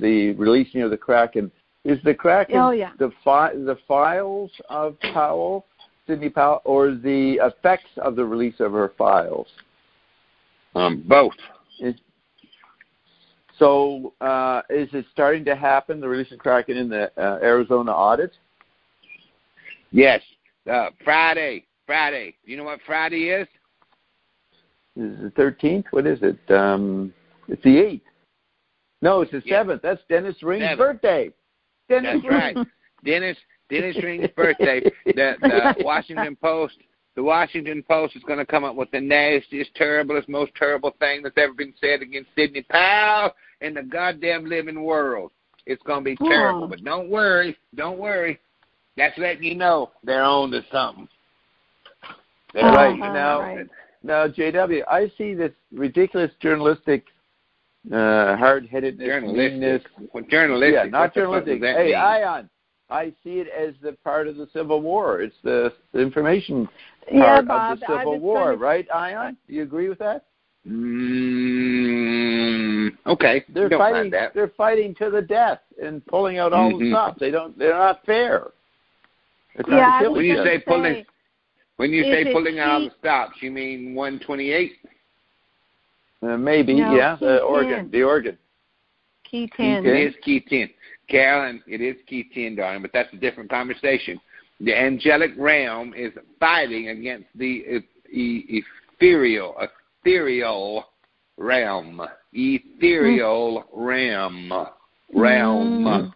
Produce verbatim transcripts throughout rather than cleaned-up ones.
the releasing of the Kraken. Is the Kraken oh, yeah. the fi- the files of Powell, Sidney Powell, or the effects of the release of her files? Um, both. Is, so uh, is it starting to happen, the release of Kraken in the uh, Arizona audit? Yes. Uh, Friday. Friday. You know what Friday is? Is it the thirteenth? What is it? Um, it's the eighth. No, it's the yeah. seventh. That's Dennis Ring's Seventh. birthday. Dennis That's right. Dennis Dennis Ring's birthday. The, the Washington Post the Washington Post is going to come up with the nastiest, terriblest, most terrible thing that's ever been said against Sidney Powell in the goddamn living world. It's going to be terrible. Oh. But don't worry. Don't worry. That's letting you know they're on to something. They're right. Uh-huh, Now, right. now, J W, I see this ridiculous journalistic uh, hard-headedness, meanness. Journalistic. Well, journalistic. Yeah, not What the fuck journalistic. does that Hey, mean? Ion, I see it as the part of the Civil War. It's the, the information Yeah, part Bob, of the I Civil was War, gonna- right, Ion? Do you agree with that? Mm, okay. They're don't fighting. mind that. They're fighting to the death and pulling out all Mhm. the stops. They don't. They're not fair. They're trying Yeah, to I kill was When you each other. say pulling, say, when you is say it pulling out all key- the stops, you mean one twenty-eight? Uh, maybe, No, yeah. key The ten. organ. The organ. Key ten. It is key ten. Carolyn, it is key ten, darling, but that's a different conversation. The angelic realm is fighting against the e- e- ethereal, ethereal realm. Ethereal realm. Realm. Mm.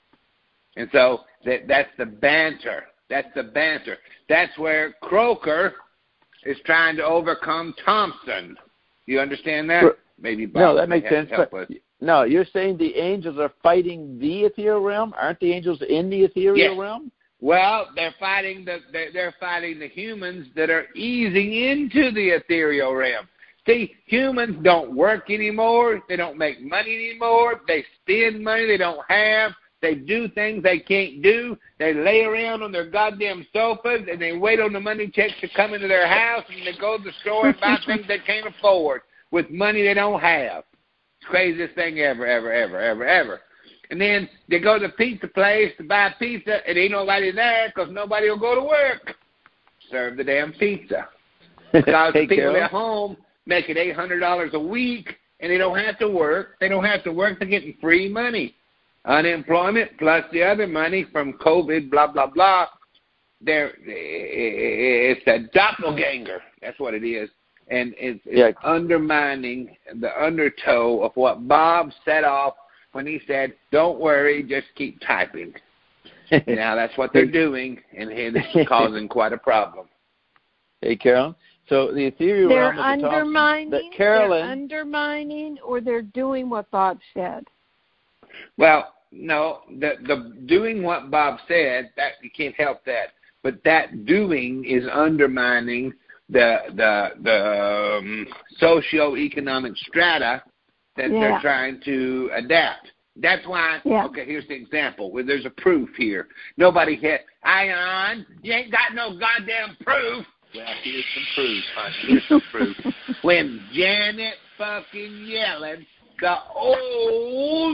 And so that that's the banter. That's the banter. That's where Croker is trying to overcome Thompson. You understand that? Sure. Maybe Bob No, that may makes have sense. to help But us. no, you're saying the angels are fighting the ethereal realm? Aren't the angels in the ethereal Yes. realm? Well, they're fighting the they're, they're fighting the humans that are easing into the ethereal realm. See, humans don't work anymore. They don't make money anymore. They spend money they don't have. They do things they can't do. They lay around on their goddamn sofas and they wait on the money checks to come into their house, and they go to the store and buy things they can't afford with money they don't have. It's the craziest thing ever, ever, ever, ever, ever. And then they go to the pizza place to buy pizza, and ain't nobody there because nobody will go to work. Serve the damn pizza. Because Hey, the people Carol. at home making eight hundred dollars a week, and they don't have to work. They don't have to work. They're getting free money. Unemployment plus the other money from COVID, blah, blah, blah. They're, it's a doppelganger. That's what it is. And it's, it's Yeah. undermining the undertow of what Bob set off when he said, don't worry, just keep typing. Now, that's what they're doing, and it's causing quite a problem. Hey, Carol. So the ethereal They're realm at the top. undermining. That Carolyn. They're undermining, or they're doing what Bob said. Well, no, the the doing what Bob said, that you can't help that. But that doing is undermining the the the um, socio-economic strata that Yeah. they're trying to adapt. That's why, Yeah. okay, here's the example. Well, there's a proof here. Nobody hit, Ion, you ain't got no goddamn proof. Well, here's some proof, honey. Here's some proof. When Janet fucking Yellen, the old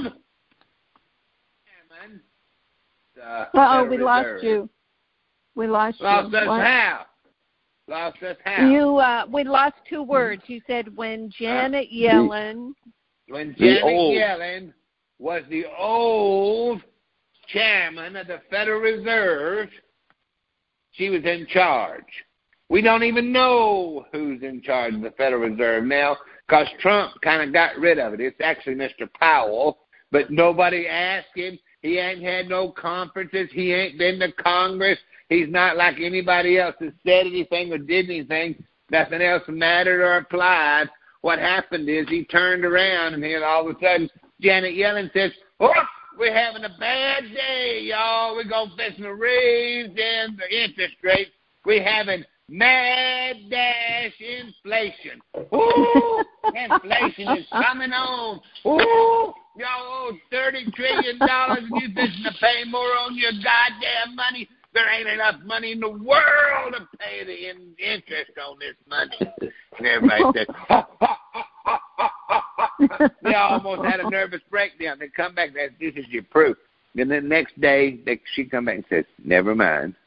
woman, the Uh-oh, we Federal lost Reserve. you. We lost, Lost you. us What? how? Lost us how? You, uh, we lost two words. You said when Janet Yellen. When The Janet old. Yellen was the old chairman of the Federal Reserve, she was in charge. We don't even know who's in charge of the Federal Reserve now because Trump kind of got rid of it. It's actually Mister Powell, but nobody asked him. He ain't had no conferences. He ain't been to Congress. He's not like anybody else that said anything or did anything. Nothing else mattered or applied. What happened is he turned around, and then all of a sudden, Janet Yellen says, oh, we're having a bad day, y'all. We're going to fix the raise in the interest rate. We're having mad dash inflation. Ooh, inflation is coming on. Ooh, y'all owe thirty trillion dollars and you're fixing to pay more on your goddamn money. There ain't enough money in the world to pay the in- interest on this money. And everybody says, ha, ha, ha, ha, ha, ha, ha. They almost had a nervous breakdown. They come back, and this is your proof. And then the next day, they, she come back and says, never mind.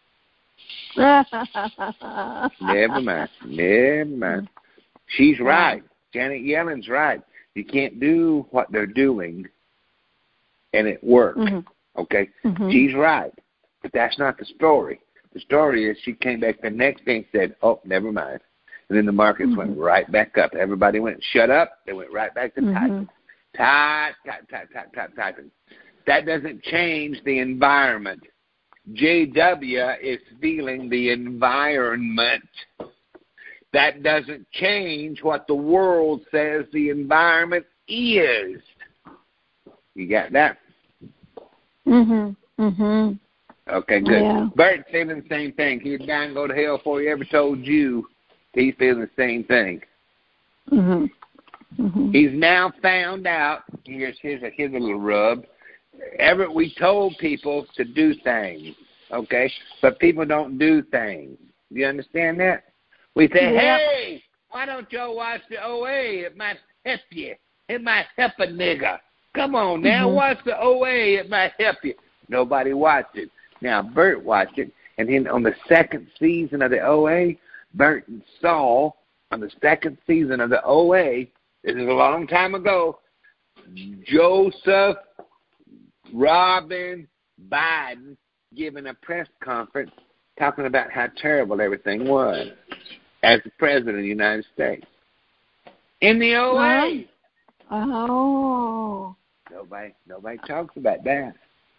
never mind. Never mind. She's right. Janet Yellen's right. You can't do what they're doing and it worked. Mm-hmm. Okay? Mm-hmm. She's right. But that's not the story. The story is she came back the next day and said, oh, never mind. And then the markets mm-hmm. went right back up. Everybody went, shut up. They went right back to mm-hmm. typing. Type, type, type, type, type, typing. That doesn't change the environment. J W is feeling the environment. That doesn't change what the world says the environment is. You got that? Mm-hmm. Mm-hmm. Okay, good. Yeah. Bert's feeling the same thing. He'd die and go to hell before he ever told you. He's feeling the same thing. Mm-hmm. Mm-hmm. He's now found out. Here's, here's, a, here's a little rub. Ever, we told people to do things, okay? But people don't do things. Do you understand that? We say, yep. Hey, why don't y'all watch the O A? It might help you. It might help a nigga. Come on now, mm-hmm. watch the O A. It might help you. Nobody watched it. Now, Bert watched it, and then on the second season of the O A, Bert saw on the second season of the O A, this is a long time ago, Joseph Robin Biden giving a press conference talking about how terrible everything was as the president of the United States. In the O A. Oh. Nobody nobody talks about that.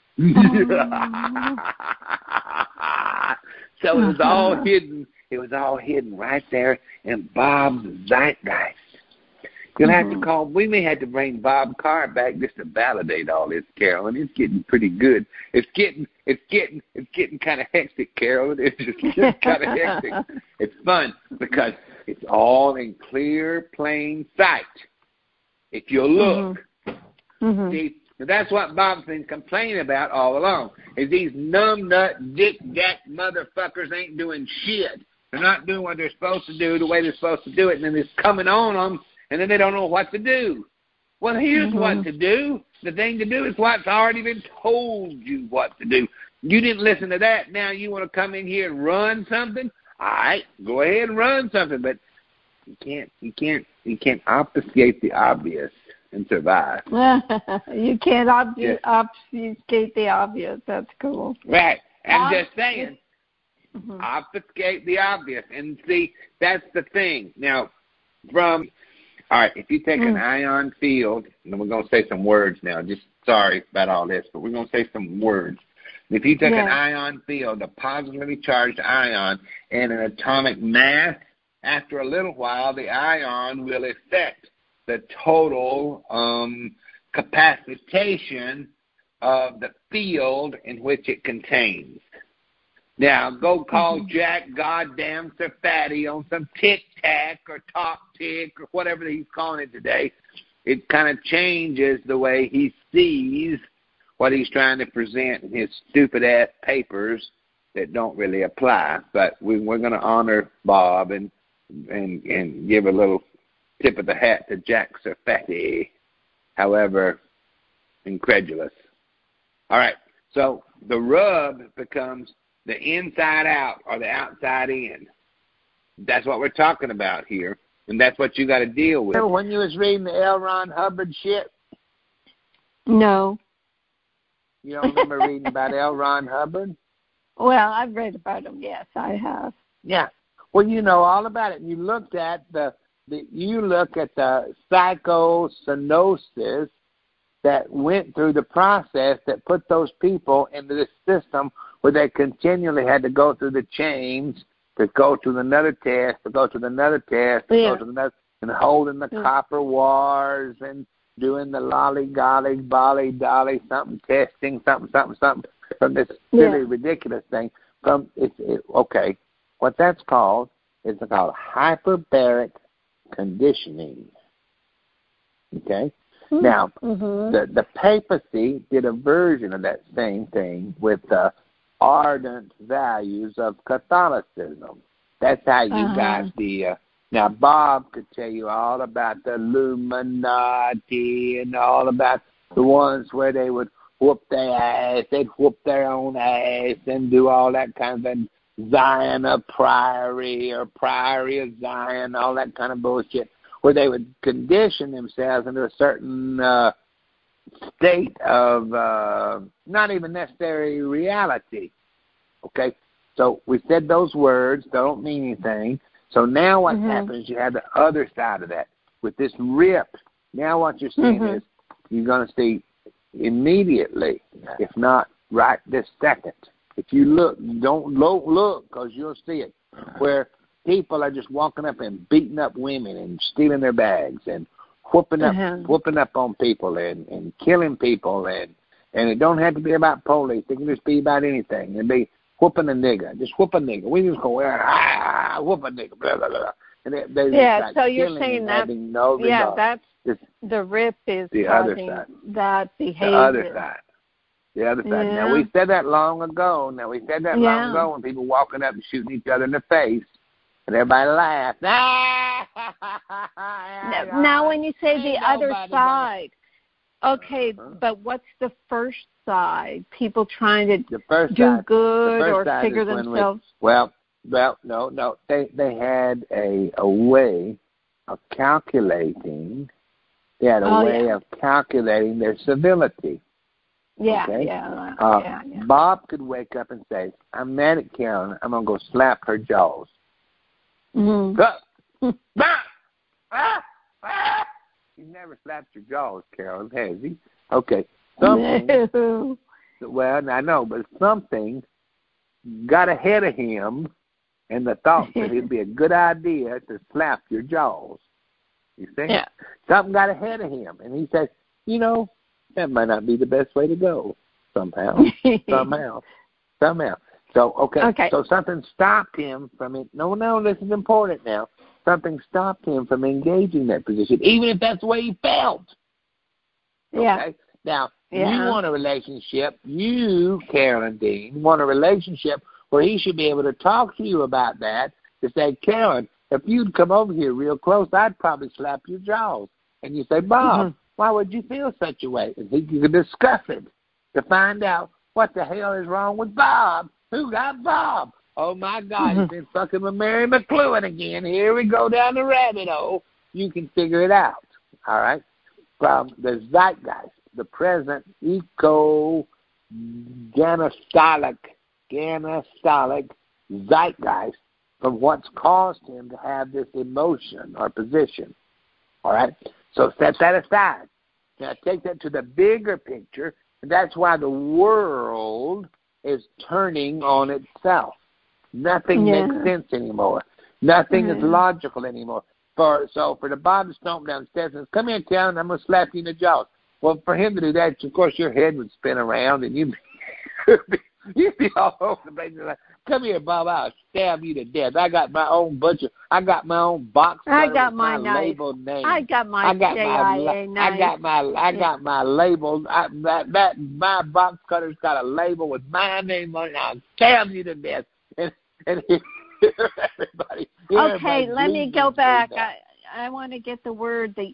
So it was all hidden. It was all hidden right there in Bob's zeitgeist. You'll mm-hmm. have to call. We may have to bring Bob Carr back just to validate all this, Carolyn. It's getting pretty good. It's getting, it's getting, it's getting kind of hectic, Carolyn. It's just, just kind of hectic. It's fun because it's all in clear, plain sight. If you look, mm-hmm. see, that's what Bob's been complaining about all along. Is these numbnut, dick-jack motherfuckers ain't doing shit. They're not doing what they're supposed to do the way they're supposed to do it, and then it's coming on them. And then they don't know what to do. Well, here's mm-hmm. what to do. The thing to do is what's already been told you what to do. You didn't listen to that. Now you want to come in here and run something? All right, go ahead and run something. But you can't, you can't, you can't obfuscate the obvious and survive. You can't obfu- yes. obfuscate the obvious. That's cool. Right. I'm just saying, mm-hmm. obfuscate the obvious. And see, that's the thing. Now, from... All right, if you take mm. an ion field, and we're going to say some words now, just sorry about all this, but we're going to say some words. If you take yeah. an ion field, a positively charged ion, and an atomic mass, after a little while, the ion will affect the total um, capacitation of the field in which it contains. Now, go call mm-hmm. Jack goddamn Sir Fatty on some tic-tac or top-tick or whatever he's calling it today. It kind of changes the way he sees what he's trying to present in his stupid-ass papers that don't really apply. But we, we're going to honor Bob and, and and give a little tip of the hat to Jack Sir Fatty, however incredulous. All right, so the rub becomes the inside out or the outside in. That's what we're talking about here, and that's what you got to deal with. When you was reading the L. Ron Hubbard shit? No. You don't remember reading about L. Ron Hubbard? Well, I've read about him, yes, I have. Yeah. Well, you know all about it. You looked at the, the you look at the psychosonosis that went through the process that put those people into this system where they continually had to go through the chains to go to another test, to go to another test, to yeah. go to another, and holding the yeah. copper wars and doing the lolly-golly, bolly-dolly, something, testing, something, something, something, from this silly, yeah. ridiculous thing. From it's it, okay, what that's called is called hyperbaric conditioning. Okay? Mm-hmm. Now, mm-hmm. the, the papacy did a version of that same thing with the ardent values of Catholicism. That's how you uh-huh. got the uh, Now, Bob could tell you all about the Illuminati and all about the ones where they would whoop their ass, they'd whoop their own ass and do all that kind of Zion of Priory or Priory of Zion, all that kind of bullshit, where they would condition themselves into a certain uh, state of uh, not even necessarily reality. Okay? So we said those words, they don't mean anything. So now what mm-hmm. happens, you have the other side of that. With this rip, now what you're seeing mm-hmm. is you're going to see immediately, if not right this second. If you look, don't look because you'll see it, where people are just walking up and beating up women and stealing their bags and whooping up, uh-huh. whooping up on people and, and killing people. And, and it don't have to be about police. It can just be about anything. It be whooping a nigger. Just whoop a nigger. We just go, ah, whoop a nigger, blah, blah, blah. And they, they yeah, so you're saying that, no yeah, that's, it's the rip is the causing other side. that behavior. The other side. The other side. Yeah. Now, we said that long ago. Now, we said that yeah. long ago when people walking up and shooting each other in the face, and everybody laughed. Ah! now, now, when you say the other side, okay, uh-huh. but what's the first side? People trying to the first do side, good the first or side figure is when themselves? We, well, well, no, no. They they had a, a way of calculating. They had a oh, way yeah. of calculating their civility. Yeah, okay? yeah, uh, yeah, yeah. Bob could wake up and say, I'm mad at Carolyn. I'm going to go slap her jaws. Mm-hmm. ah, ah, ah. He never slapped your jaws, Carolyn, has he? Okay. Something, no. Well, I know, but something got ahead of him and the thought that it'd be a good idea to slap your jaws. You see? Yeah. Something got ahead of him. And he said, you know, that might not be the best way to go somehow, somehow, somehow. So, okay, okay, so something stopped him from it. No, no, this is important now. Something stopped him from engaging that position, even if that's the way he felt. Yeah. Okay? Now, yeah. you want a relationship, you, Carolyn Dean, want a relationship where he should be able to talk to you about that, to say, Carolyn, if you'd come over here real close, I'd probably slap your jaws. And you say, Bob, mm-hmm. why would you feel such a way? And he could discuss it to find out what the hell is wrong with Bob. Who got Bob? Oh, my God, mm-hmm. he's been fucking with Mary McLuhan again. Here we go down the rabbit hole. You can figure it out, all right? From the zeitgeist, the present eco-ganastolic, ganastolic zeitgeist from what's caused him to have this emotion or position, all right? So set that aside. Now take that to the bigger picture, and that's why the world is turning on itself. Nothing yeah. makes sense anymore. Nothing mm-hmm. is logical anymore. For So for the Bob to stomp downstairs and come here, Karen, I'm going to slap you in the jaws. Well, for him to do that, of course, your head would spin around, and you'd be, you'd be all over the place. Like, come here, Bob, I'll stab you to death. I got my own butcher. I got my own box cutter I got with my, my knife. labeled name. I got my I got J my, I A knife. I got my, I got my label. I, that, that, my box cutter's got a label with my name on it. I'll stab you to death. And, and everybody. Okay, let me go back. I, I want to get the word, the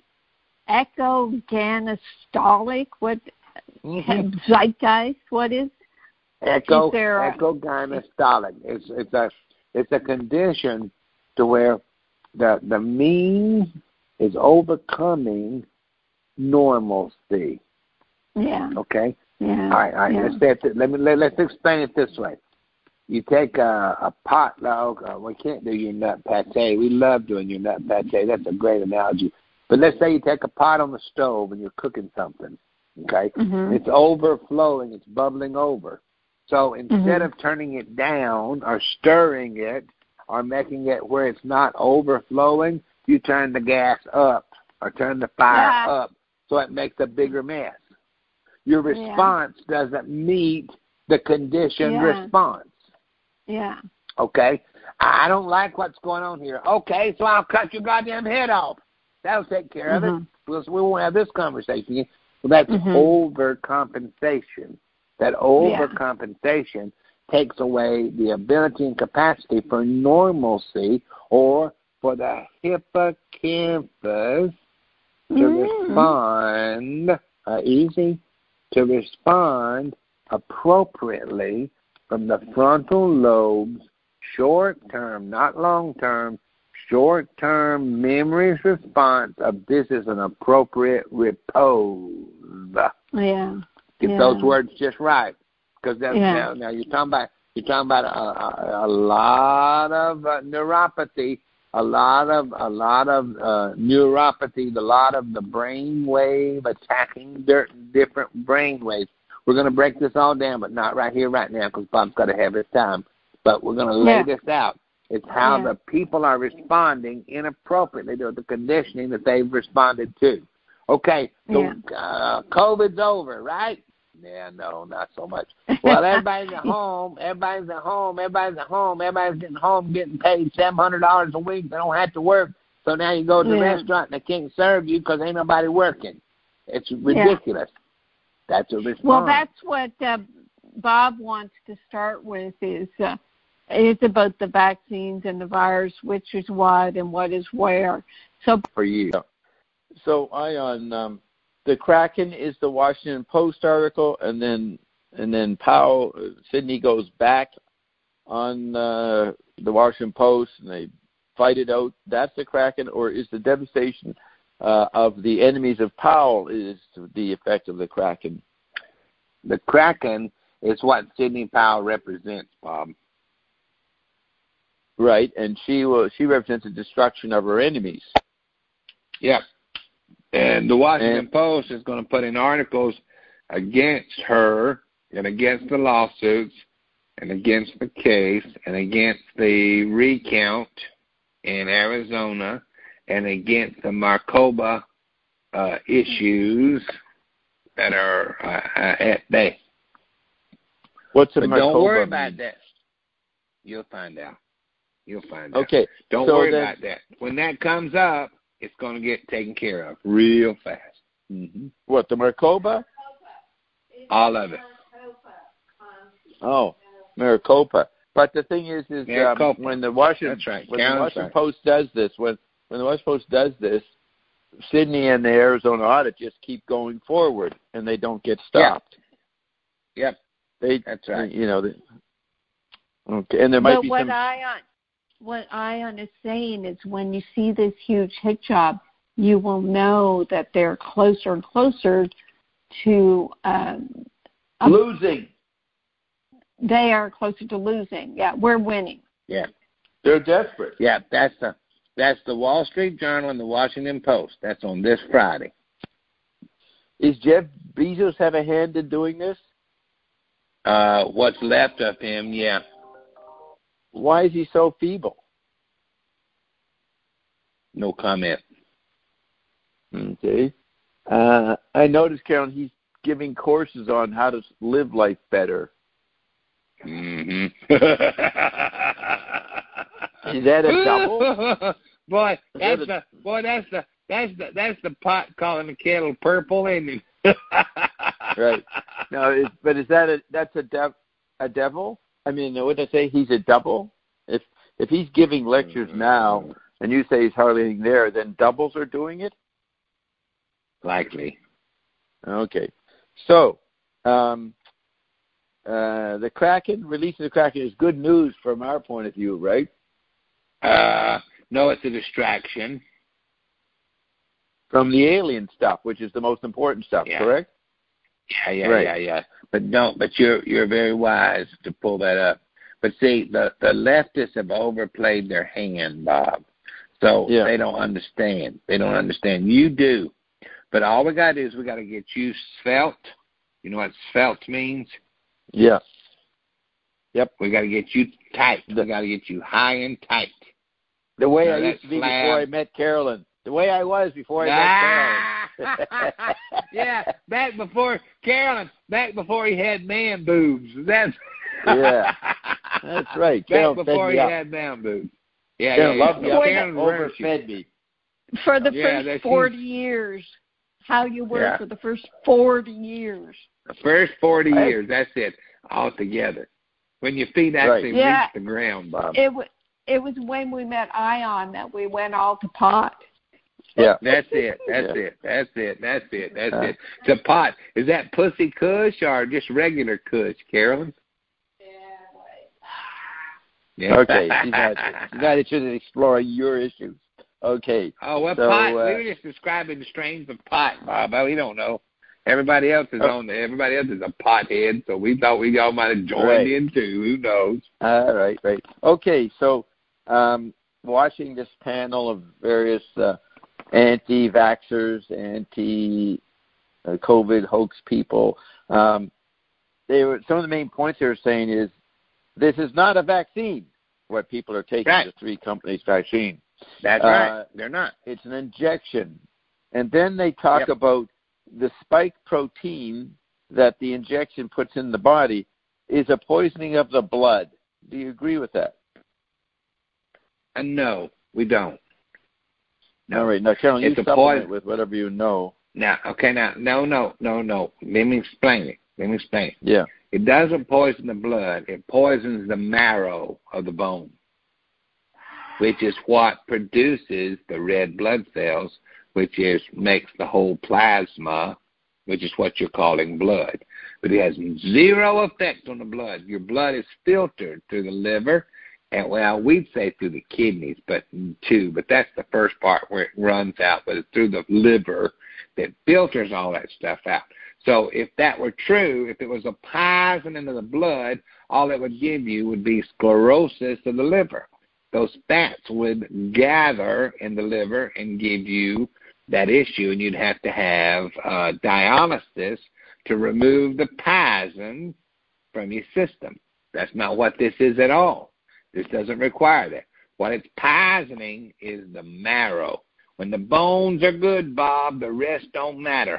eco-ganastolic, what, mm-hmm. zeitgeist, what is Echo, is there a, eco-ganastolic. It's, it's, a, it's a condition to where the, the mean is overcoming normalcy. Yeah. Okay? Yeah. All right, all right. Yeah. Let's, say it, let me, let, let's explain it this way. You take a, a pot, uh, we can't do your nut pate. We love doing your nut pate. That's a great analogy. But let's say you take a pot on the stove and you're cooking something, okay? Mm-hmm. It's overflowing. It's bubbling over. So instead mm-hmm. of turning it down or stirring it or making it where it's not overflowing, you turn the gas up or turn the fire yeah. up so it makes a bigger mess. Your response yeah. doesn't meet the conditioned yeah. response. Yeah. Okay? I don't like what's going on here. Okay, so I'll cut your goddamn head off. That'll take care mm-hmm. of it. We'll, we won't have this conversation. Well, that's mm-hmm. overcompensation. That overcompensation yeah. takes away the ability and capacity for normalcy or for the hippocampus to Mm. respond, uh, easy, to respond appropriately from the frontal lobes, short-term, not long-term, short-term memory's response of this is an appropriate repose. Yeah. Get yeah. those words just right, because Yeah. now, now you're talking about you're talking about a, a, a lot of uh, neuropathy, a lot of a lot of uh, neuropathy, a lot of the brain wave attacking dirt, different brain waves. We're going to break this all down, but not right here, right now, because Bob's got to have his time. But we're going to lay Yeah. this out. It's how Yeah. the people are responding inappropriately to the conditioning that they've responded to. Okay, so Yeah. uh, COVID's over, right? Yeah, no, not so much. Well, everybody's at home. Everybody's at home. Everybody's at home. Everybody's getting home, getting paid seven hundred dollars a week. They don't have to work. So now you go to the Yeah. restaurant and they can't serve you because ain't nobody working. It's ridiculous. Yeah. That's a response. Well, that's what uh, Bob wants to start with is uh, it's about the vaccines and the virus, which is what and what is where. So for you. So, Ion, um, the Kraken is the Washington Post article, and then and then Powell, uh, Sidney goes back on uh, the Washington Post, and they fight it out. That's the Kraken, or is the devastation uh, of the enemies of Powell is the effect of the Kraken? The Kraken is what Sidney Powell represents, Bob. Right, and she will she represents the destruction of her enemies. Yep. And the Washington and, Post is going to put in articles against her and against the lawsuits and against the case and against the recount in Arizona and against the Maricopa uh, issues that are uh, at bay. What's a but Maricopa don't worry mean? about that. You'll find out. You'll find out. Okay. Don't so worry then, about that. When that comes up, it's going to get taken care of real fast. Mm-hmm. What, the Maricopa? All of it. Oh, Maricopa. But the thing is, is um, when the Washington, That's right. when the Washington right. Post does this, when when the Washington Post does this, Sidney and the Arizona audit just keep going forward, and they don't get stopped. Yep. yep. They. That's right. You know. They, okay, and there might but be what some. Ion, what Ion is saying is, when you see this huge hit job, you will know that they're closer and closer to um, losing. They are closer to losing. Yeah, we're winning. Yeah, they're desperate. Yeah, that's the that's the Wall Street Journal and the Washington Post. That's on this Friday. Is Jeff Bezos have a hand in doing this? Uh, what's left of him? Yeah. Why is he so feeble? No comment. Okay. Uh, I noticed, Carolyn, he's giving courses on how to live life better. Mm-hmm. Is that a double? boy, that's the boy. That's the that's the that's the pot calling the kettle purple, isn't it? Right. No, it's, but is that a that's a dev, a devil? I mean, what did I say? He's a double. If if he's giving lectures now, and you say he's hardly there, then doubles are doing it. Likely. Okay. So, um, uh, the Kraken, release of the Kraken is good news from our point of view, right? Uh, no, it's a distraction. From the alien stuff, which is the most important stuff, yeah. correct? Yeah, yeah, right. yeah, yeah. But don't. But you're you're very wise to pull that up. But see, the the leftists have overplayed their hand, Bob. So yeah. they don't understand. They don't understand. You do. But all we got to do is we got to get you svelte. You know what svelte means? Yeah. Yep. We got to get you tight. We got to get you high and tight. The way now I used to be slab. before I met Carolyn. The way I was before I ah! met Carolyn. Yeah, back before Carolyn. Back before he had man boobs. That's yeah. That's right. Back Carolyn before he up. had man boobs. Yeah, Carolyn yeah, loved yeah. me. Carolyn overfed me. For the yeah, first forty years. How you were yeah. for the first forty years. The first forty I, years, that's it, all together. When your feet actually right. yeah. reach the ground, Bob. It w- it was when we met Ion that we went all to pot. Yeah. That's it. That's Yeah. it. That's it. That's it. That's Uh, it. The pot. Is that Pussy Kush or just regular Kush, Carolyn? Yeah. Okay. She's not, she's not interested in exploring your issues. Okay. Oh, well, So, pot. uh, we were just describing the strains of pot, Bob. Well, we don't know. Everybody else is Oh. on there. Everybody else is a pothead, so we thought we all might have joined Right. in too. Who knows? All right, right. Okay, so um, watching this panel of various uh, anti-vaxxers, anti-COVID hoax people, um, they were some of the main points they were saying is this is not a vaccine. What people are taking Right. the three companies' vaccine. That's Uh, right. They're not. It's an injection, and then they talk Yep. about the spike protein that the injection puts in the body is a poisoning of the blood. Do you agree with that? Uh, no, we don't. No. All right. Now, Carolyn, you It's a supplement poison. with whatever you know. Now, okay, now, no, no, no, no. Let me explain it. Let me explain it. Yeah. It doesn't poison the blood. It poisons the marrow of the bone, which is what produces the red blood cells, which is makes the whole plasma, which is what you're calling blood. But it has zero effect on the blood. Your blood is filtered through the liver, and well, we'd say through the kidneys, but too. But that's the first part where it runs out. But it's through the liver that filters all that stuff out. So if that were true, if it was a poison into the blood, all it would give you would be sclerosis of the liver. Those fats would gather in the liver and give you that issue, and you'd have to have uh, dialysis to remove the poison from your system. That's not what this is at all. This doesn't require that. What it's poisoning is the marrow. When the bones are good, Bob, the rest don't matter.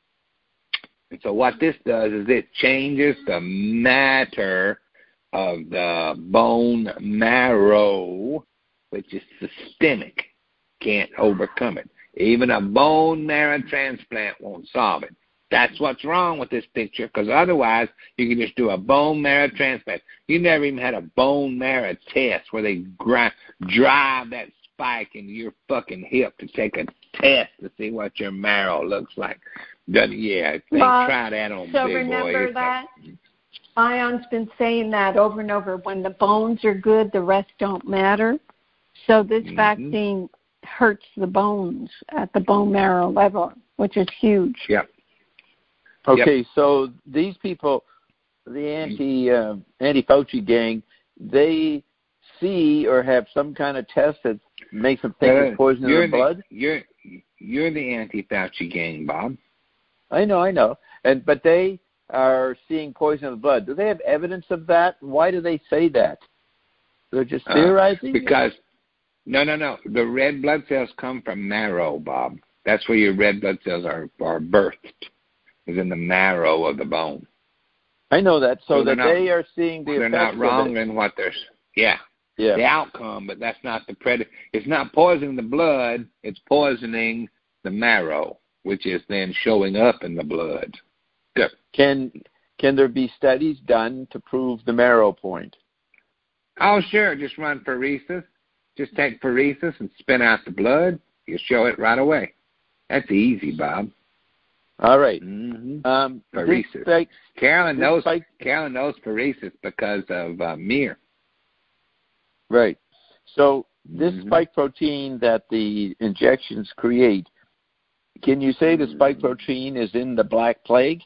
And so what this does is it changes the matter of the bone marrow, which is systemic. Can't overcome it. Even a bone marrow transplant won't solve it. That's what's wrong with this picture, because otherwise you can just do a bone marrow transplant. You never even had a bone marrow test where they grind, drive that spike into your fucking hip to take a test to see what your marrow looks like. Doesn't, yeah, they Well, try that on so big remember boy. that? Ion's been saying that over and over. When the bones are good, the rest don't matter. So this Mhm. vaccine hurts the bones at the bone marrow level, which is huge. Yep. Okay, Yep. so these people, the anti uh, anti Fauci gang, they see or have some kind of test that makes them think Uh, it's poison in you're the blood. You're you're the anti-Fauci gang, Bob. I know, I know, and but they are seeing poison in the blood. Do they have evidence of that? Why do they say that? They're just Uh, theorizing. Because no, no, no. The red blood cells come from marrow, Bob. That's where your red blood cells are are birthed. Is in the marrow of the bone. I know that, so, So they're that not- they are seeing the They're effects not wrong of it. in what they're. Yeah. Yeah. The outcome, but that's not the pred. It's not poisoning the blood. It's poisoning the marrow, which is then showing up in the blood. Good. Can can there be studies done to prove the marrow point? Oh, sure. Just run pheresis. Just take pheresis and spin out the blood. You'll show it right away. That's easy, Bob. All right. Mm-hmm. Um, Pheresis. this spike, Carolyn this knows. spike, Carolyn knows pheresis because of uh, Mir. right. So this Mhm. spike protein that the injections create, can you say the spike protein is in the Black Plague?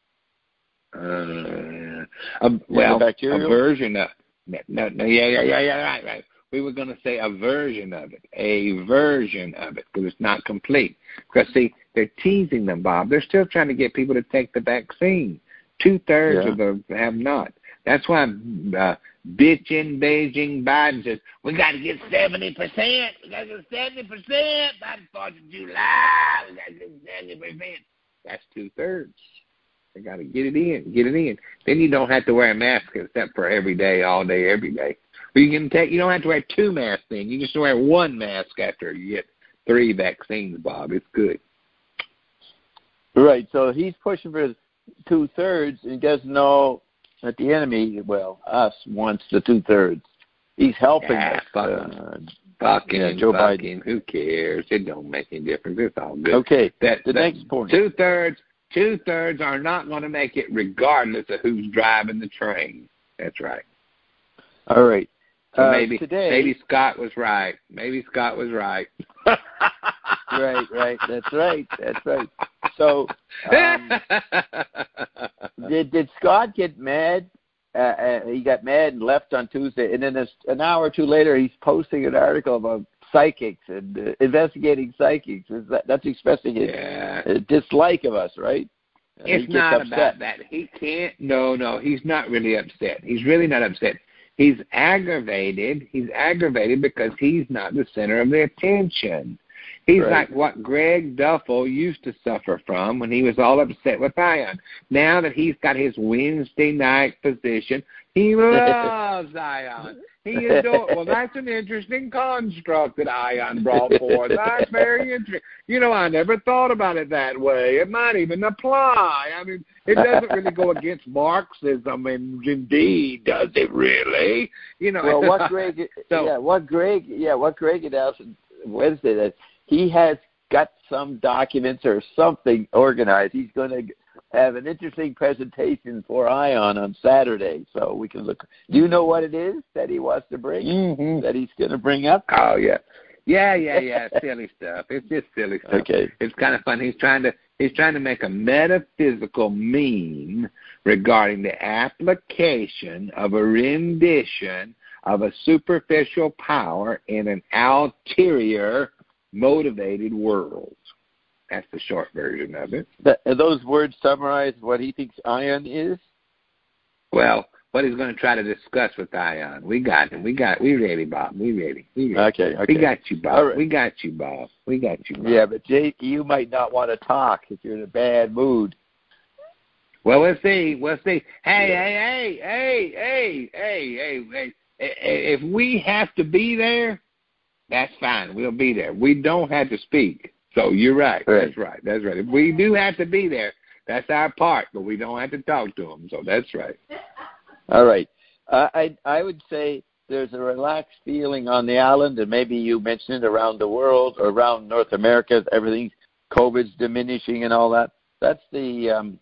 Uh, a, well, a bacterial? version of no, no, yeah, yeah, yeah, yeah, right, right. We were going to say a version of it, a version of it, because it's not complete. Because see, they're teasing them, Bob. They're still trying to get people to take the vaccine. Two thirds Yeah. of them have not. That's why uh, bitching Beijing Biden says we got to get seventy percent. We got to get seventy percent by the Fourth of July. We got to get seventy percent. That's two thirds. They got to get it in, get it in. Then you don't have to wear a mask except for every day, all day, every day. Or you can take. You don't have to wear two masks then. You just wear one mask after you get three vaccines, Bob. It's good. Right. So he's pushing for two thirds and doesn't know that the enemy, well, us, wants the two thirds. he's helping Yeah, us. fuck Uh, Fuck yeah, him, Joe fuck Biden. him. Who cares? It don't make any difference. It's all good. Okay, That, the that next point. Two-thirds, two-thirds are not going to make it regardless of who's driving the train. That's right. All right. So uh, maybe today, maybe Scott was right. Maybe Scott was right. right, right. That's right. That's right. So, um, did did Scott get mad? Uh, uh, he got mad and left on Tuesday, and then a, an hour or two later, he's posting an article about psychics and uh, investigating psychics. Is that, that's expressing his yeah. uh, dislike of us, right? Uh, It's not about that. He can't. No, no, he's not really upset. He's really not upset. He's aggravated. He's aggravated because he's not the center of the attention. He's right. like what Greg Duffel used to suffer from when he was all upset with Ion. Now that he's got his Wednesday night position, he loves Ion. He adores. Well, that's an interesting construct that Ion brought forth. That's very interesting. You know, I never thought about it that way. It might even apply. I mean, it doesn't really go against Marxism, and indeed, does it really? You know. Well, what Greg? so, yeah, what Greg? Yeah, what Greg announced Wednesday that he has got some documents or something organized. He's going to have an interesting presentation for Ion on Saturday, so we can look. Do you know what it is that he wants to bring? Mm-hmm. That he's going to bring up? Oh yeah, yeah, yeah, yeah. Silly stuff. It's just silly stuff. Okay. It's kind of fun. He's trying to he's trying to make a metaphysical meme regarding the application of a rendition of a superficial power in an ulterior motivated world. That's the short version of it. That, those words summarize what he thinks Ion is? Well, what he's going to try to discuss with Ion. We got him. We got. We ready, Bob. We ready. We ready. Okay, okay. We got you, Bob. Right. We got you, Bob. We got you, Bob. Yeah, but Jake, you might not want to talk if you're in a bad mood. Well, we'll see. We'll see. Hey, hey, hey, hey, hey, hey, hey, hey. If we have to be there, that's fine. We'll be there. We don't have to speak. So you're right. right. That's right. That's right. If we do have to be there, that's our part, but we don't have to talk to them. So that's right. All right. Uh, I I would say there's a relaxed feeling on the island, and maybe you mentioned it around the world or around North America. Everything, COVID's diminishing and all that. That's the um,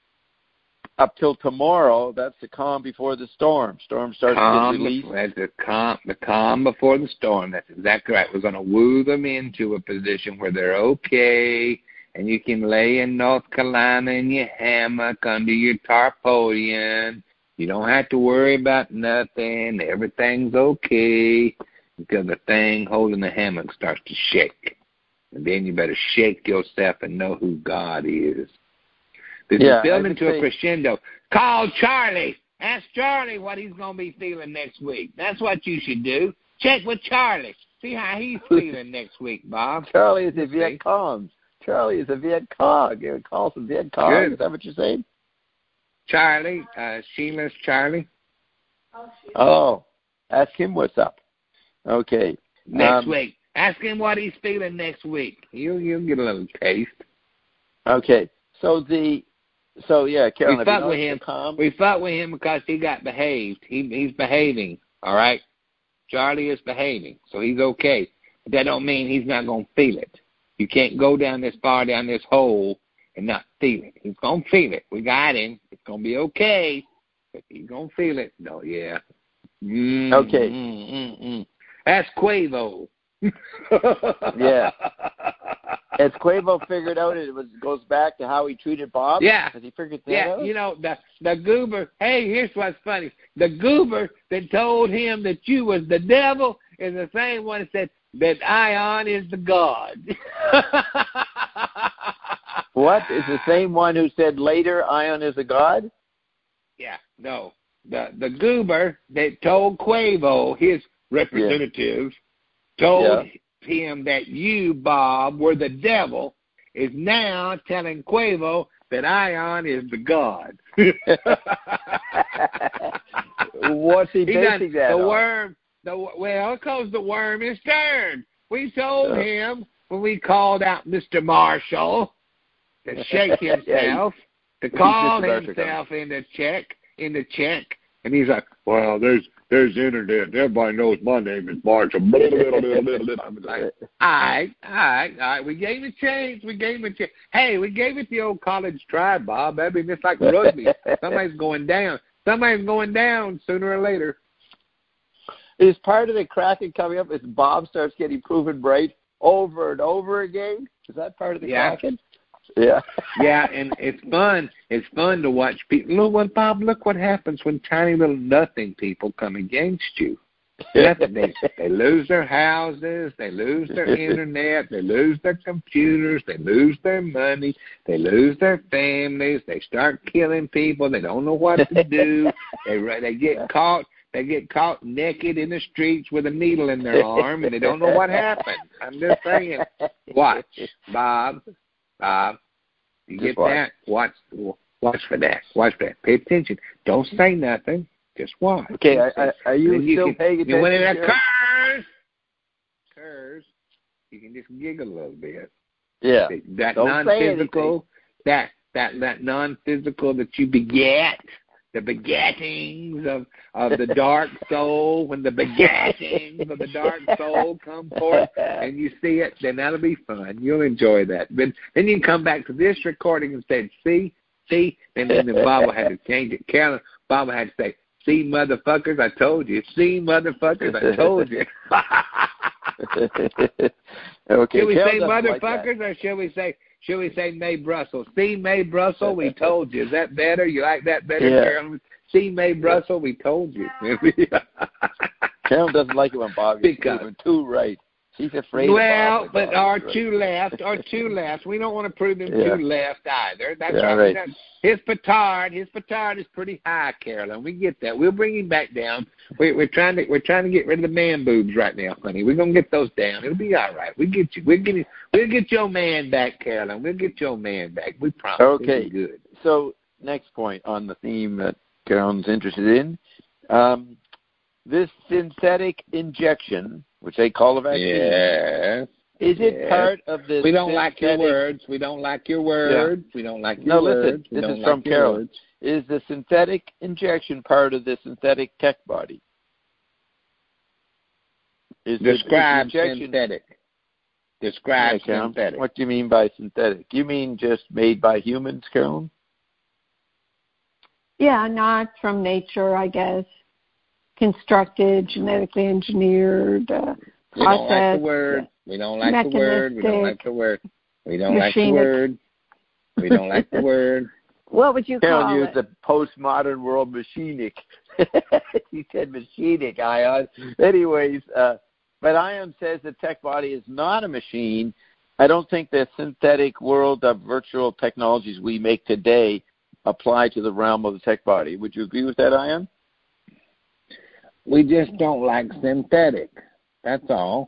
up till tomorrow. That's the calm before the storm. Storm starts calm to release. That's the calm, the calm before the storm. That's exactly right. We're going to woo them into a position where they're okay, and you can lay in North Carolina in your hammock under your tarpaulin. You don't have to worry about nothing. Everything's okay until the thing holding the hammock starts to shake. And then you better shake yourself and know who God is. This yeah, is building to say, a crescendo. Call Charlie. Ask Charlie what he's going to be feeling next week. That's what you should do. Check with Charlie. See how he's feeling next week, Bob. Charlie is a Viet Cong. Charlie is a Viet Cong. You call some Viet Cong. Good. Is that what you're saying? Charlie, uh, Sheila's Charlie. Oh, ask him what's up. Okay. Next um, week. Ask him what he's feeling next week. You'll, you'll get a little taste. Okay. So the, so yeah, Carolyn. We fought with him. Calm? We fought with him because he got behaved. He he's behaving. All right. Charlie is behaving, so he's okay. But that don't mean he's not gonna feel it. You can't go down this far down this hole and not feel it. He's gonna feel it. We got him. It's gonna be okay. But he's gonna feel it. No, yeah. Mm, okay. Mm, mm, mm. That's Quavo. yeah. Has Quavo figured out it was goes back to how he treated Bob? Yeah. Has he figured that yeah, out? you know, the the goober, hey, here's what's funny. The goober that told him that you was the devil is the same one that said that Ion is the God. What? Is the same one who said later Ion is a god? Yeah, no. The the goober that told Quavo, his representative, yeah. told yeah. him that you, Bob, were the devil, is now telling Quavo that Ion is the God. What's he, he basing that The on? worm, the, well, because the worm is turned. We told uh. him when we called out Mister Marshall to shake himself, yeah, to call himself in the check, in the check, and he's like, well, there's there's the internet. Everybody knows my name is Marshall. I was like, all right, all right, all right. We gave it a chance. We gave it a chance. Hey, we gave it the old college try, Bob. I mean, it's like rugby. Somebody's going down. Somebody's going down sooner or later. Is part of the Kraken coming up as Bob starts getting proven right over and over again? Is that part of the yeah. Kraken? Yeah. Yeah, and it's fun. It's fun to watch people. Look what, Bob, look what happens when tiny little nothing people come against you. Nothing. They, they lose their houses. They lose their internet. They lose their computers. They lose their money. They lose their families. They start killing people. They don't know what to do. They they get caught. They get caught naked in the streets with a needle in their arm, and they don't know what happened. I'm just saying. Watch, Bob. Bob, you just get watch. that? Watch, watch for that. Watch for that. Pay attention. Don't say nothing. Just watch. Okay, I, I, are you you still can, paying attention? When it occurs, occurs, you can just giggle a little bit. Yeah. That Don't non-physical, that that that non-physical that you beget, the begettings of, of the dark soul, when the begettings of the dark soul come forth and you see it, then that'll be fun. You'll enjoy that. But then you can come back to this recording and say, see, see, and then the Bible had to change it. Carolyn, Bible had to say, see, motherfuckers, I told you. See, motherfuckers, I told you. Okay, should we Carol say motherfuckers like or should we say should we say Mae Brussels? See, Mae Brussels, we told you. Is that better? You like that better, yeah. Carolyn? See, Mae Brussels, we told you. Carol doesn't like it when Bob gets proven too right. She's afraid well, of Bob. but our two left, our two left. We don't want to prove them yeah. two left either. That's yeah, right. right. His petard, his petard is pretty high, Carolyn. We get that. We'll bring him back down. We're, we're trying to we're trying to get rid of the man boobs right now, honey. We're gonna get those down. It'll be all right. We get you. We'll get you, we'll get your man back, Carolyn. We'll get your man back. We promise. Okay. It'll be good. So next point on the theme that Carolyn's interested in. Um, this synthetic injection, which they call a vaccine, yes. is it yes. part of the We don't synthetic... like your words. We don't like your words. Yeah. We don't like your no, words. No, listen, this is like from Carolyn. Is the synthetic injection part of the synthetic tech body? Is Describe the, is the injection... synthetic. Describe yeah, synthetic. What do you mean by synthetic? You mean just made by humans, Carolyn? Yeah, not from nature, I guess. Constructed, genetically engineered, uh, we don't like processed, the word. We don't like the word. We don't like the word. We don't like the machinic. word. We don't like the word. What would you Carolyn call used it? the postmodern world machinic. He said machinic, Ion. Anyways, uh, but Ion says the tech body is not a machine. I don't think the synthetic world of virtual technologies we make today apply to the realm of the tech body. Would you agree with that, Ion? We just don't like synthetic. That's all.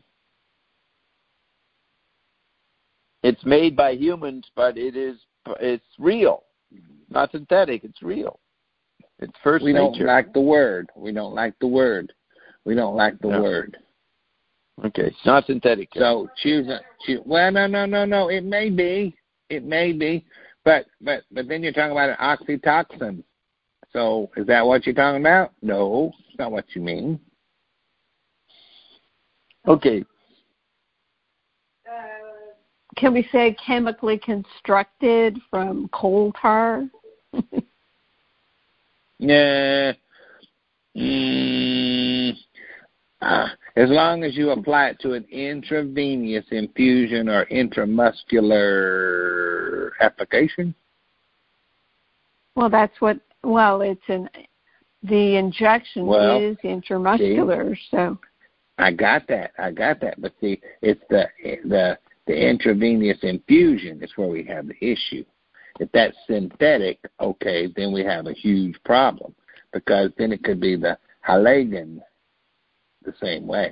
It's made by humans, but it is it's real. Not synthetic, it's real. It's first we nature. don't like the word. We don't like the word. We don't like the no. word. Okay, it's not synthetic. So choose a choose. Well, no, no, no, no. It may be. It may be. But but but then you're talking about an oxytocin. So is that what you're talking about? No, it's not what you mean. Okay. Can we say chemically constructed from coal tar? Yeah. Mm, uh, as long as you apply it to an intravenous infusion or intramuscular application. Well, that's what. Well, it's an the injection well, is intramuscular, see, so. I got that. I got that. But see, it's the the the intravenous infusion is where we have the issue. If that's synthetic, okay, then we have a huge problem because then it could be the Halagen the same way.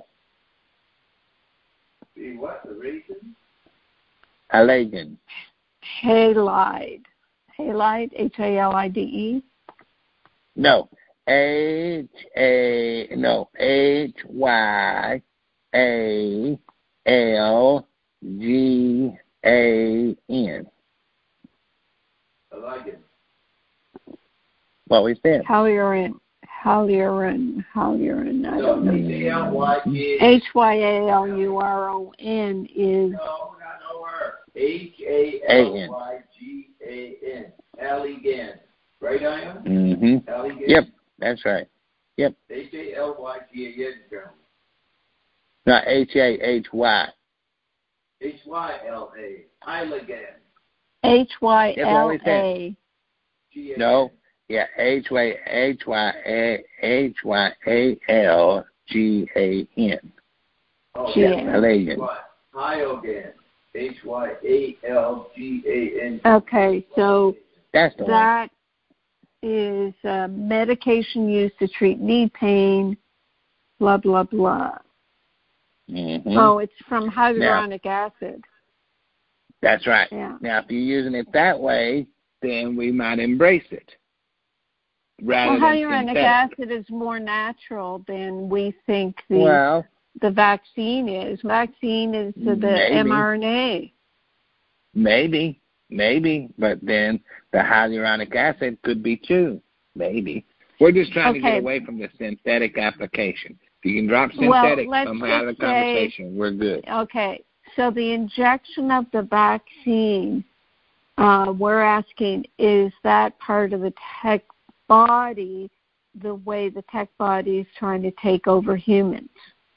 See what the reason? Halagen. Halide. Halide, H A L I D E? No. H A no H Y A L G A N. I like it. What we said. Hyaluron Hyaluron, hyaluron, I don't know. H A L Y G. H Y A L U R O N is... No, not nowhere. H A L Y G A N. Allegan. Right, Ion? Mm-hmm. Allegan? Yep, that's right. Yep. H A L Y G A N, Colonel. Not H A H Y. H Y L A. Allegan. H Y L A. No. Yeah, H Y H Y A H Y A L G A N. Oh, G A N. Allegan. Hyogan. H Y A L G A N. Okay, so that's the that one. Is uh, medication used to treat knee pain, blah, blah, blah. Mm-hmm. Oh, it's from hyaluronic now, acid. That's right. Yeah. Now, if you're using it that way, then we might embrace it. Rather well, than hyaluronic synthetic. acid is more natural than we think the well, the vaccine is. Vaccine is the maybe. mRNA. Maybe, maybe, but then the hyaluronic acid could be too. Maybe. We're just trying okay. to get away from the synthetic application. If you can drop synthetic well, somehow out of the conversation, say, we're good. Okay. So the injection of the vaccine, uh, we're asking, is that part of the tech body the way the tech body is trying to take over humans?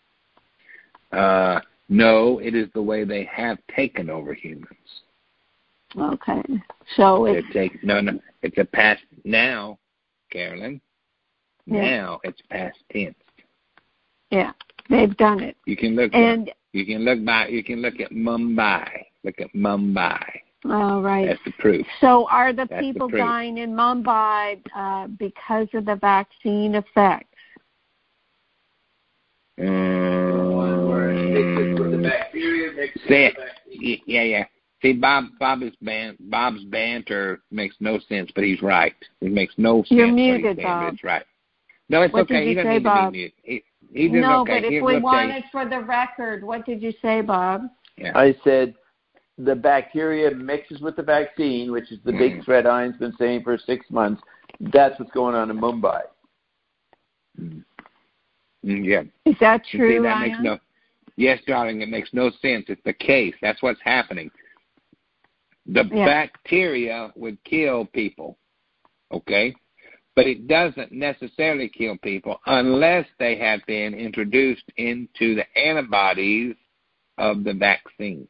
Uh, no, it is the way they have taken over humans. Okay. So it's... It take, no, no, it's a past now, Carolyn. Yeah. Now it's past tense. Yeah, they've done it. You can look and at, you can look by you can look at Mumbai. Look at Mumbai. All right. That's the proof. So are the That's people the proof. dying in Mumbai uh, because of the vaccine effects? Um, say, yeah, yeah. See, Bob, Bob is ban- Bob's banter makes no sense, but he's right. It makes no sense. You're what muted, he's saying, Bob. But it's right. No, it's what okay. Did you he doesn't say, need Bob? to be muted. He, he's no, okay. but if Here's we what want they, it for the record, what did you say, Bob? Yeah. I said the bacteria mixes with the vaccine, which is the mm. big threat Ian's been saying for six months. That's what's going on in Mumbai. Mm. Mm, yeah. Is that true, See, that Ryan? makes no. Yes, darling, it makes no sense. It's the case. That's what's happening. The yeah. bacteria would kill people, okay? But it doesn't necessarily kill people unless they have been introduced into the antibodies of the vaccine.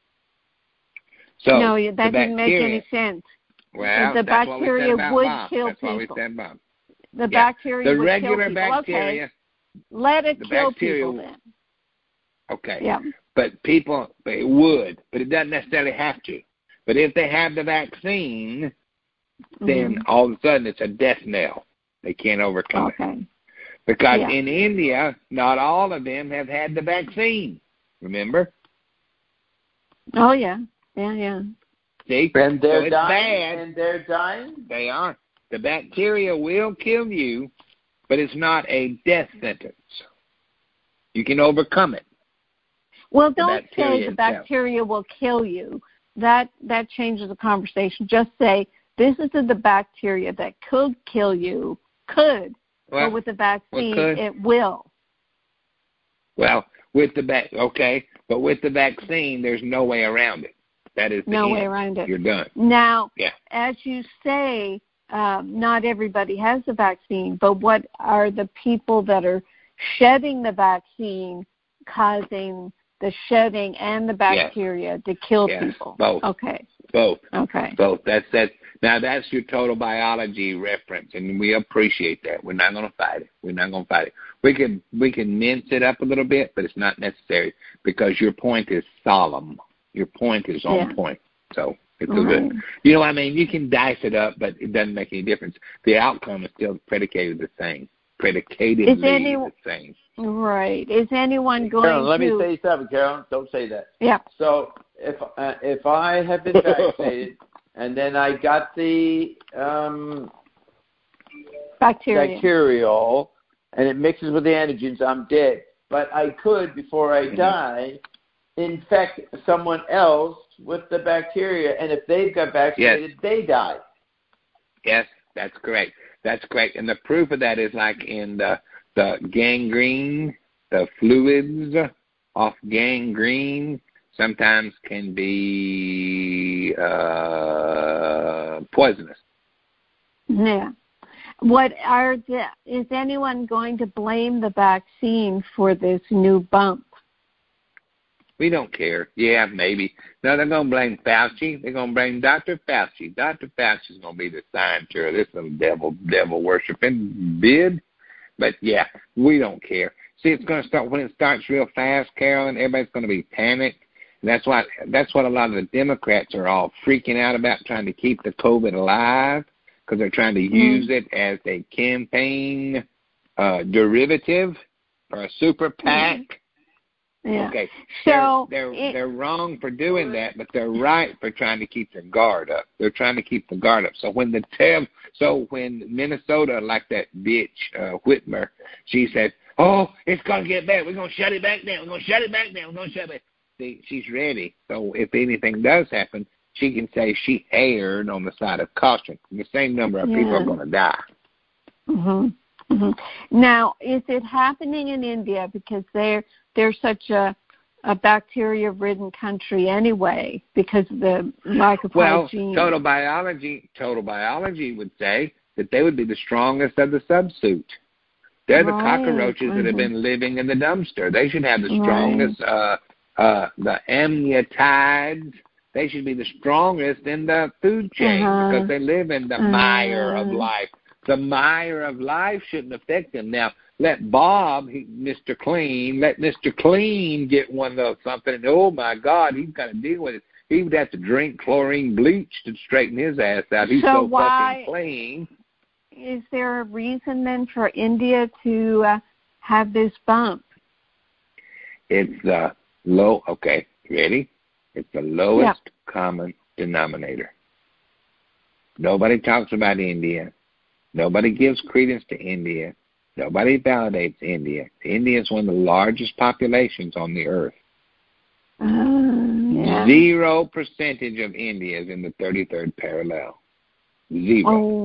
So no, that the didn't make bacteria, any sense. Well, the that's bacteria what we said about would Bob. kill that's people. What we said about. The Yeah. bacteria the would regular kill people. bacteria. Okay. Let it the kill bacteria, people then. Okay. Yeah. But people, it would, but it doesn't necessarily have to. But if they have the vaccine, then mm-hmm. all of a sudden it's a death knell. They can't overcome okay. it. Because yeah. in India, not all of them have had the vaccine. Remember? Oh, yeah. Yeah, yeah. See? And they're so it's dying. bad. And they're dying? They are. The bacteria will kill you, but it's not a death sentence. You can overcome it. Well, The don't say bacteria the itself. bacteria will kill you. That that changes the conversation. Just say, this is the bacteria that could kill you, could, Well, but with the vaccine, could? it will. Well, with the vac, okay, but with the vaccine, there's no way around it. That is the No end. way around it. You're done. Now, Yeah. as you say, um, not everybody has the vaccine, but what are the people that are shedding the vaccine causing the shedding and the bacteria yes. to kill yes. people? Both. Okay. Both. Okay. Both. That's that. Now that's your total biology reference, and we appreciate that. We're not going to fight it. We're not going to fight it. We can we can mince it up a little bit, but it's not necessary because your point is solemn. Your point is on yeah. point. So it's All a good. right. You know what I mean? You can dice it up, but it doesn't make any difference. The outcome is still predicated the same. Predicatedly is any, the same. Right. Is anyone going Carolyn, let to... me say something, Carolyn. Don't say that. Yeah. So if uh, if I have been vaccinated and then I got the um, Bacteria. bacterial and it mixes with the antigens, I'm dead. But I could, before I die, infect someone else with the bacteria, and if they've got vaccinated, yes. they die. Yes, that's correct. That's correct. And the proof of that is like in the, the gangrene, the fluids off gangrene sometimes can be uh, poisonous. Yeah. What are the, is anyone going to blame the vaccine for this new bump? We don't care. Yeah, maybe. No, they're going to blame Fauci. They're going to blame Doctor Fauci. Doctor Fauci is going to be the scientist. This little devil, devil worshiping bid. But yeah, we don't care. See, it's going to start when it starts real fast, Carolyn. Everybody's going to be panicked. And that's why. That's what a lot of the Democrats are all freaking out about, trying to keep the COVID alive, because they're trying to mm. use it as a campaign uh, derivative or a super PAC. Mm. Yeah. Okay, so they're they're, it, they're wrong for doing that, but they're right for trying to keep their guard up. They're trying to keep the guard up. So when the tab, so when Minnesota, like that bitch uh, Whitmer, she said, "Oh, it's gonna get bad. We're gonna shut it back down. We're gonna shut it back down. We're gonna shut it back." See, she's ready. So if anything does happen, she can say she erred on the side of caution. The same number of yeah. people are gonna die. Mhm. Mhm. Now, is it happening in India because they're they're such a, a bacteria-ridden country anyway because of the lack of well, hygiene? Well, total biology, total biology would say that they would be the strongest of the subsuit. They're the right. cockroaches mm-hmm. that have been living in the dumpster. They should have the strongest, right. uh, uh, the amniotides. They should be the strongest in the food chain uh-huh. because they live in the uh-huh. mire of life. The mire of life shouldn't affect them. Now, let Bob, he, Mister Clean, let Mister Clean get one of something. And, oh, my God, he's got to deal with it. He would have to drink chlorine bleach to straighten his ass out. He's so, so why, fucking clean. Is there a reason then for India to uh, have this bump? It's the low, okay, ready? It's the lowest yeah. common denominator. Nobody talks about India. Nobody gives credence to India. Nobody validates India. India is one of the largest populations on the earth. Uh, yeah. Zero percentage of India is in the thirty-third parallel. Zero.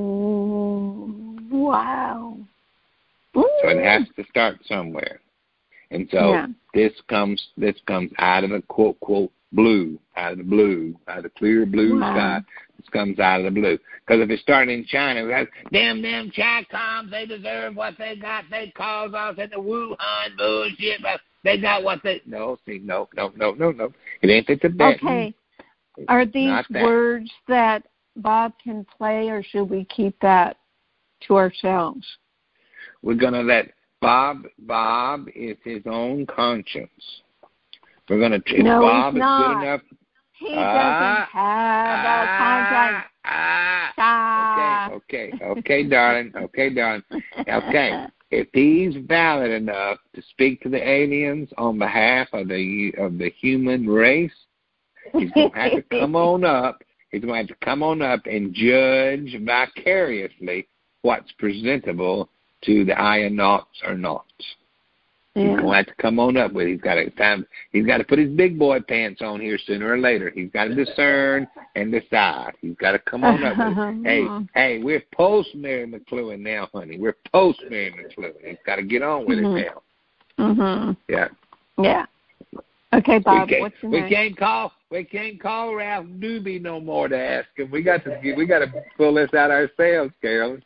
Oh, wow. Ooh. So it has to start somewhere. And so yeah. this comes this comes out of the quote, quote, blue, out of the blue, out of the clear blue wow. sky. This comes out of the blue. Because if it started in China, we'd damn them Chi-Coms, they deserve what they got. They caused us in the Wuhan bullshit, but they got what they... No, see, no, no, no, no, no. It ain't the Tibetan. Okay. Are these that. words that Bob can play, or should we keep that to ourselves? We're going to let Bob, Bob is his own conscience. We're going to, if no, Bob he's is not. good enough. He ah, doesn't have ah, a conscience. Ah, ah. Okay, okay, okay, darling. Okay, darling. Okay. If he's valid enough to speak to the aliens on behalf of the of the human race, he's going to have to come on up. He's going to have to come on up and judge vicariously what's presentable to the Ayanauts or not. Yeah. He's going to have to come on up with it. He's got to time. He's got to put his big boy pants on here sooner or later. He's got to discern and decide. He's got to come on up with it. Hey, hey, we're post Mary McLuhan now, honey. We're post Mary McLuhan. He's got to get on with mm-hmm. it now. Mm-hmm. Yeah. Yeah. Okay, Bob. We What's your we name? can't call. We can't call Ralph Doobie no more to ask him. We got to. We got to pull this out ourselves, Carolyn.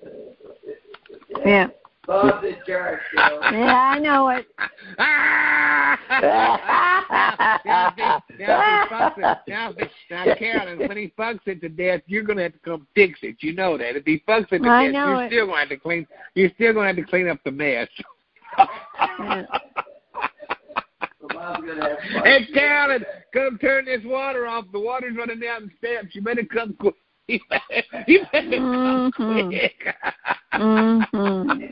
Yeah. Bob's in charge, Joe. Yeah, I know it. now, now, if he, now, if he fucks it, now, if he, now, Carolyn, when he fucks it to death, you're going to have to come fix it. You know that. If he fucks it to I death, know you're it. still going to have to clean. You're still going to have to clean up the mess. Yeah. Bob's gonna have fun. Hey, Carolyn, come turn this water off. The water's running down the steps. You better come quick. You better, you better come mm-hmm. quick. mm-hmm.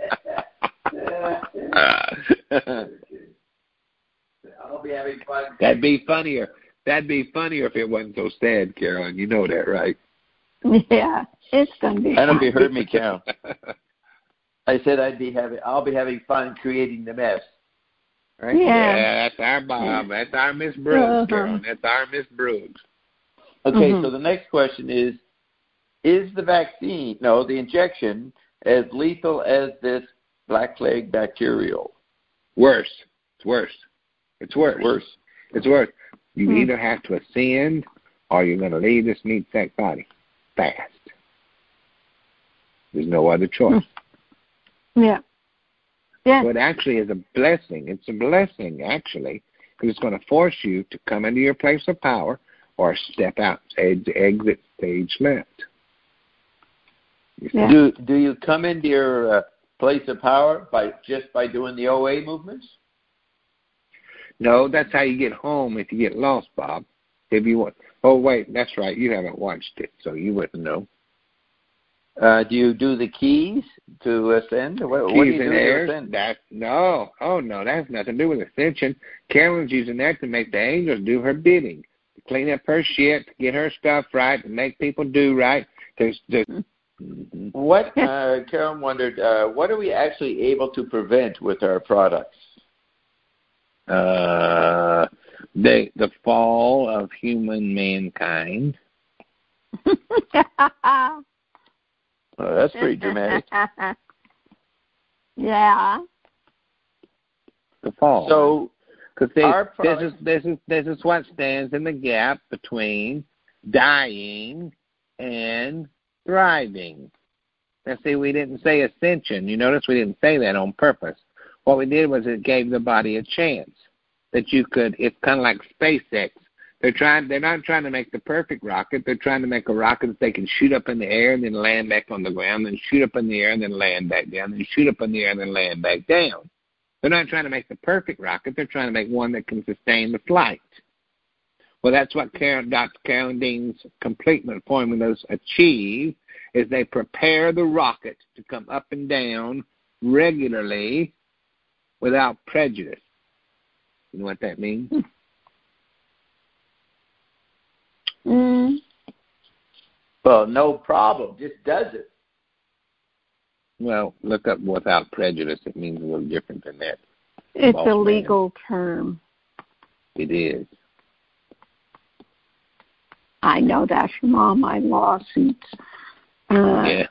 I'll be having fun. That'd be funnier. That'd be funnier if it wasn't so sad, Carolyn. You know that, right? Yeah, it's gonna be. I don't know if you heard me, Carol. I said I'd be having. I'll be having fun creating the mess. Right? Yeah. yeah, that's our Bob. That's our Miss Brooks, uh-huh. Carolyn. That's our Miss Brooks. Okay, mm-hmm. so the next question is, is the vaccine, no, the injection, as lethal as this blackleg bacterial? Worse. It's worse. It's worse. Worse. It's worse. You Hmm. either have to ascend or you're going to leave this meat sack body fast. There's no other choice. Yeah. Yeah. So it actually is a blessing. It's a blessing, actually, because it's going to force you to come into your place of power or step out, exit stage left. Yeah. Do do you come into your uh, place of power by just by doing the O A movements? No, that's how you get home if you get lost, Bob. If you want. Oh, wait, that's right. You haven't watched it, so you wouldn't know. Uh, do you do the keys to ascend? What, what do you Keys do and to airs, ascend? that, no. Oh, no, that has nothing to do with ascension. Carolyn's using that to make the angels do her bidding, to clean up her shit, to get her stuff right, to make people do right. There's, there's, mm-hmm. What, uh, Carolyn wondered, uh, what are we actually able to prevent with our products? Uh, the the fall of human mankind. Oh, that's pretty dramatic. Yeah. The fall. So, because our this product- is this is this is what stands in the gap between dying and thriving. Now, see, we didn't say ascension. You notice we didn't say that on purpose. What we did was it gave the body a chance that you could. It's kind of like SpaceX. They're trying. They're not trying to make the perfect rocket. They're trying to make a rocket that they can shoot up in the air and then land back on the ground, then shoot up in the air and then land back down, then shoot up in the air and then land back down. They're not trying to make the perfect rocket. They're trying to make one that can sustain the flight. Well, that's what Carol, Doctor Carolyn Dean's completement formulas achieve, is they prepare the rocket to come up and down regularly without prejudice. You know what that means? Mm. well, no problem. Just does it. Well, look up without prejudice. It means a little different than that. It's Boss a man. legal term. It is. I know that from all my lawsuits. Uh, Yeah.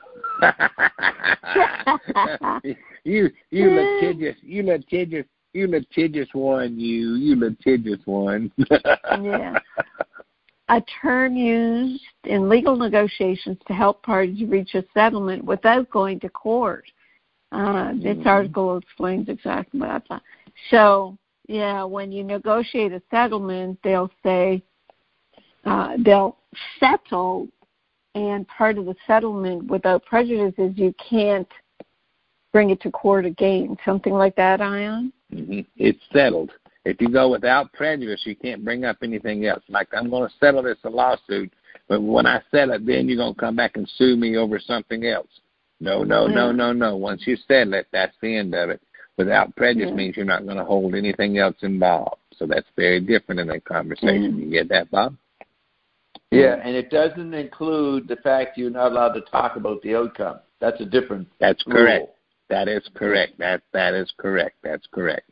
you you litigious you litigious you litigious one you you litigious one. Yeah. A term used in legal negotiations to help parties reach a settlement without going to court. Uh, this Mm-hmm. article explains exactly what I thought. So, yeah, when you negotiate a settlement, they'll say uh, they'll settle, and part of the settlement without prejudice is you can't bring it to court again. Something like that, Ion? Mm-hmm. It's settled. If you go without prejudice, you can't bring up anything else. Like, I'm going to settle this a lawsuit, but when I settle it, then you're going to come back and sue me over something else. No, no, no, Yeah. no, no. Once you settle it, that's the end of it. Without prejudice Yeah. means you're not going to hold anything else involved. So that's very different in that conversation. Mm. You get that, Bob? Yeah, and it doesn't include the fact you're not allowed to talk about the outcome. That's a different That's rule. correct. That is correct. That that is correct. That's correct.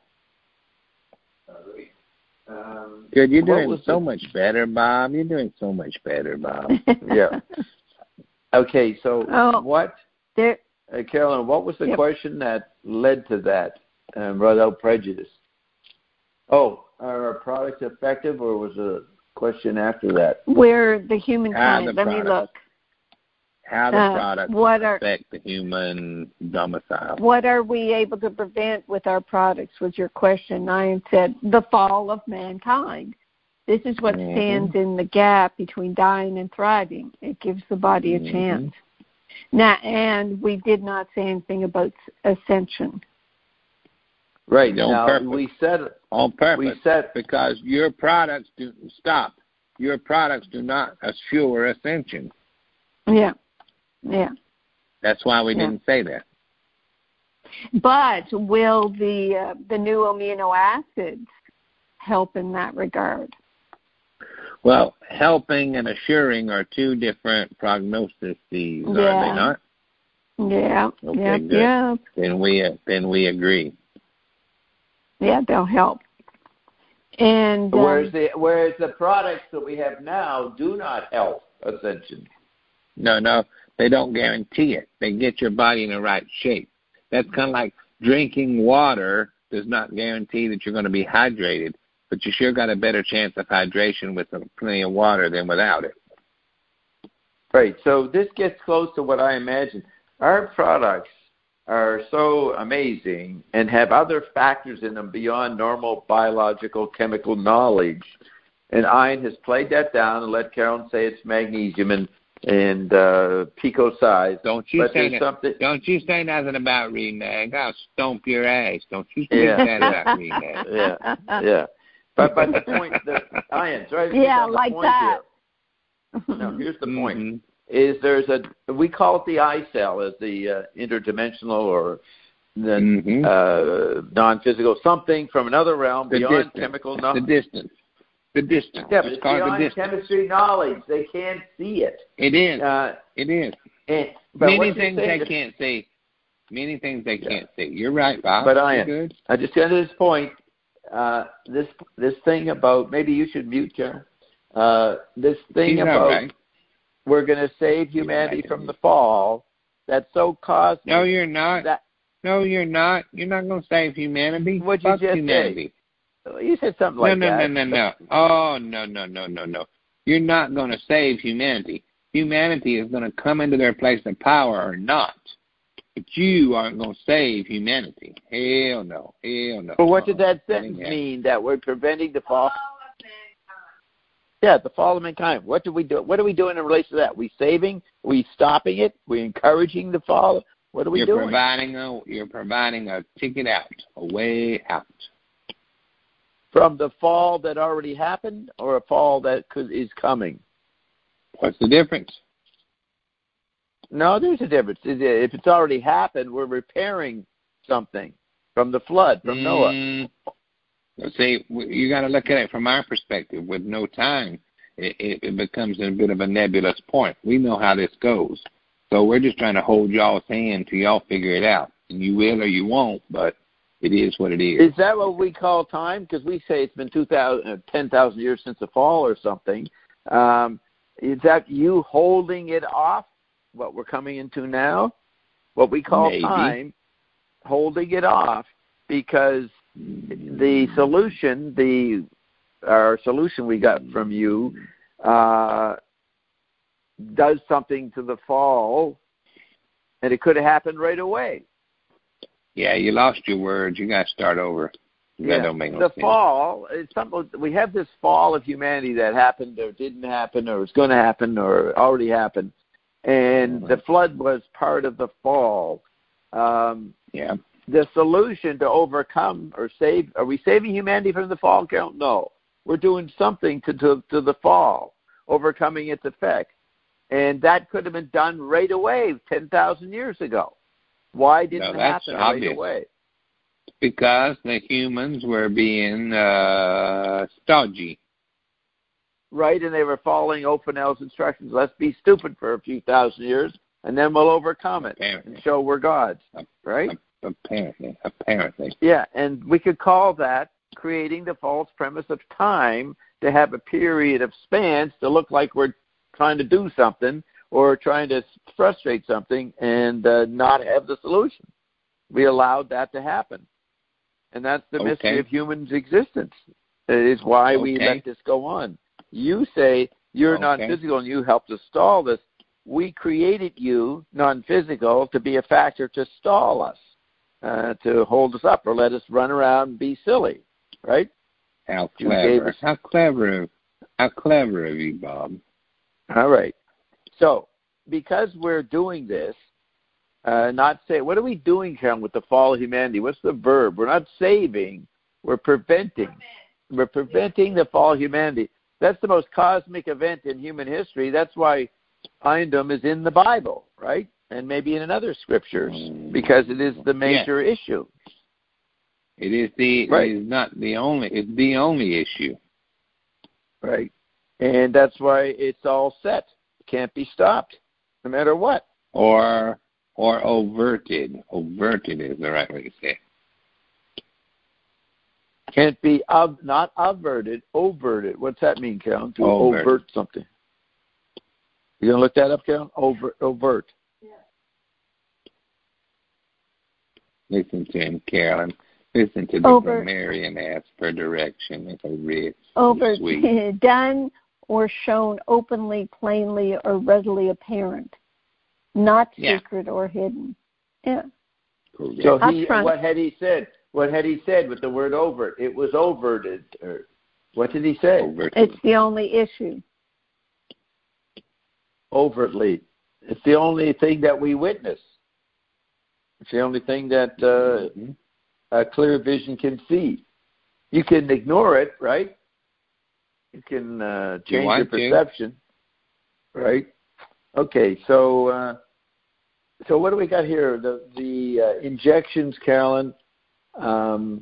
Um, Good. You're What doing was so the- much better, Bob. You're doing so much better, Bob. Yeah. Okay, so Oh. what, There, uh, Carolyn, what was the Yep. question that led to that um, without prejudice? Oh, are our products effective, or was a question after that? where the humankind, the let me products. look. How the Uh, products what are- affect the human domicile. What are we able to prevent with our products was your question. I said the fall of mankind. This is what Mhm. stands in the gap between dying and thriving. It gives the body a Mhm. chance. Now, and we did not say anything about ascension. Right. On Now, purpose. we said, On purpose. we said, Because your products do stop. Your products do not assure ascension. Yeah, yeah. That's why we Yeah. didn't say that. But will the uh, the new amino acids help in that regard? Well, helping and assuring are two different prognoses, are Yeah. they not? Yeah, Okay, yeah, good. yeah, Then we then we agree. yeah. They'll help. And um, whereas the whereas the products that we have now do not help ascension. No, no, they don't guarantee it. They get your body in the right shape. That's kind of like drinking water does not guarantee that you're going to be hydrated, but you sure got a better chance of hydration with plenty of water than without it. Right. So this gets close to what I imagine. Our products are so amazing and have other factors in them beyond normal biological chemical knowledge. And Ian has played that down and let Carolyn say it's magnesium and and uh, pico size. Don't you but say that? Something... Don't you say nothing about Remag. I'll stomp your ass. Don't you say yeah. that about Remag. Yeah, yeah. But but the point, the Ian, right? Yeah, like that. Here. No, here's the mm-hmm. point. Is there's a we call it the I cell as the uh, interdimensional or the mm-hmm. uh, non-physical something from another realm the beyond distance. chemical knowledge. The distance. The distance. Yeah, but it's it's called beyond the distance. chemistry knowledge. They can't see it. It is. Uh, it is. And, but Many things they is, can't see. Many things they yeah. can't see. You're right, Bob. But I am. Good. I just got to this point. Uh, this this thing about maybe you should mute John. Uh, this thing He's about right. we're going to save humanity from the fall. That's so cosmic. No, you're not. That, no, you're not. You're not going to save humanity. What'd you Fuck just humanity. say? You said something like no, no, that. No, no, no, no. Oh, no, no, no, no, no. You're not going to save humanity. Humanity is going to come into their place of power or not. But you aren't going to save humanity. Hell no. Hell no. But what did that sentence mean? That we're preventing the fall? Yeah, the fall of mankind. What do we do? What are we doing in relation to that? We saving? We stopping it? We encouraging the fall? What are we you're doing? Providing a, you're providing a ticket out, a way out. From the fall that already happened or a fall that could, is coming? What's the difference? No, there's a difference. If it's already happened, we're repairing something from the flood, from mm, Noah. See, you got to look at it from our perspective. With no time, it, it, it becomes a bit of a nebulous point. We know how this goes. So we're just trying to hold y'all's hand till y'all figure it out. And you will or you won't, but it is what it is. Is that what we call time? Because we say it's been two thousand, uh, ten thousand years since the fall or something. Um, is that you holding it off, what we're coming into now? What we call Maybe. time, holding it off, because the solution, the our solution we got from you, uh, does something to the fall, and it could have happened right away. Yeah, you lost your words. You got to start over. That yeah. don't make no the sense. fall, it's something, we have this fall of humanity that happened or didn't happen or was going to happen or already happened. And mm-hmm. the flood was part of the fall. Um, yeah. The solution to overcome or save, are we saving humanity from the fall, Carol? No. We're doing something to, to, to the fall, overcoming its effects. And that could have been done right away ten thousand years ago. Why didn't no, it happen obvious. right away? Because the humans were being uh, stodgy. Right, and they were following Ophanel's instructions. Let's be stupid for a few thousand years, and then we'll overcome it Apparently. and show we're gods, right? Apparently, apparently. Yeah, and we could call that creating the false premise of time to have a period of spans to look like we're trying to do something or trying to frustrate something and uh, not have the solution. We allowed that to happen. And that's the okay. mystery of humans' existence. It is why okay. we let this go on. You say you're okay. non-physical and you helped to stall this. We created you, non-physical, to be a factor to stall us, uh, to hold us up or let us run around and be silly, right? How clever. How clever. How clever of you, Bob. All right. So, because we're doing this, uh, not say, what are we doing, Karen, with the fall of humanity? What's the verb? We're not saving. We're preventing. We're preventing the fall of humanity. That's the most cosmic event in human history. That's why Indom is in the Bible, right? And maybe in other scriptures, because it is the major yes. issue. It is the. Right. It is not the only. It's the only issue. Right. And that's why it's all set. It can't be stopped, no matter what. Or or overted. Overted is the right way to say it. Can't be ob- not averted, overted. What's that mean, Count? To Overt. overt something. You gonna look that up, Carol? Overt. Overt. Listen to him, Carolyn. Listen to the Overt. grammarian ask for direction. It's a rich, Overt, sweet. done or shown openly, plainly, or readily apparent, not Yeah. secret or hidden. Yeah. Correct. So he, Upfront. what had he said? What had he said with the word overt? It was overted. Or what did he say? Overt. It's the only issue. Overtly. It's the only thing that we witness. It's the only thing that uh, Mhm. a clear vision can see. You can ignore it, right? You can uh, You change your want to. perception, right? Okay, so uh, so what do we got here? The the uh, injections, Carolyn. Um,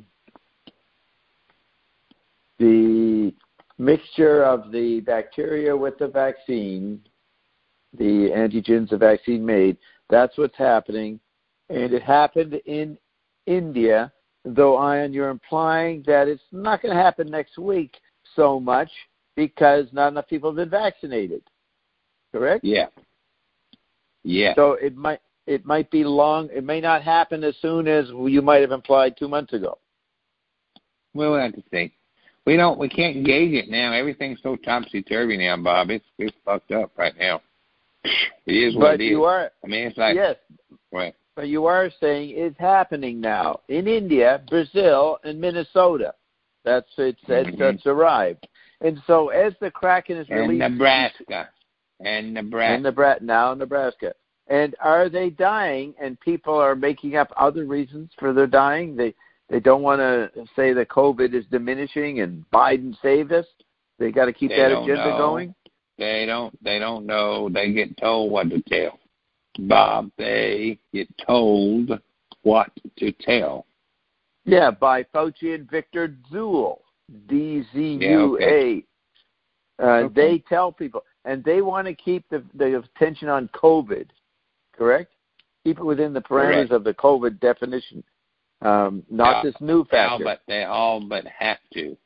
the mixture of the bacteria with the vaccine, the antigens the vaccine made, that's what's happening. And it happened in India, though, Ian, you're implying that it's not going to happen next week so much because not enough people have been vaccinated. Correct? Yeah. Yeah. So it might it might be long. It may not happen as soon as you might have implied two months ago. We'll have to see. We don't. We can't gauge it now. Everything's so topsy turvy now, Bob. It's it's fucked up right now. It is what But it is. you are I mean, it's like yes. Right. But you are saying it's happening now in India, Brazil, and Minnesota. That's it's that's, Mhm. that's arrived. And so as the Kraken is And released, Nebraska. And Nebraska. and Nebraska now Nebraska, and are they dying? And people are making up other reasons for their dying. They they don't want to say that COVID is diminishing and Biden saved us. They got to keep They that don't agenda know. going. They don't. They don't know. They get told what to tell. Bob, they get told what to tell. Yeah, by Fauci and Victor Zul, D Z U A. Yeah, okay. Uh, Okay. They tell people, and they want to keep the, the attention on COVID, correct? Keep it within the parameters Correct. of the COVID definition, um, not Yeah. this new All factor. but they all but have to.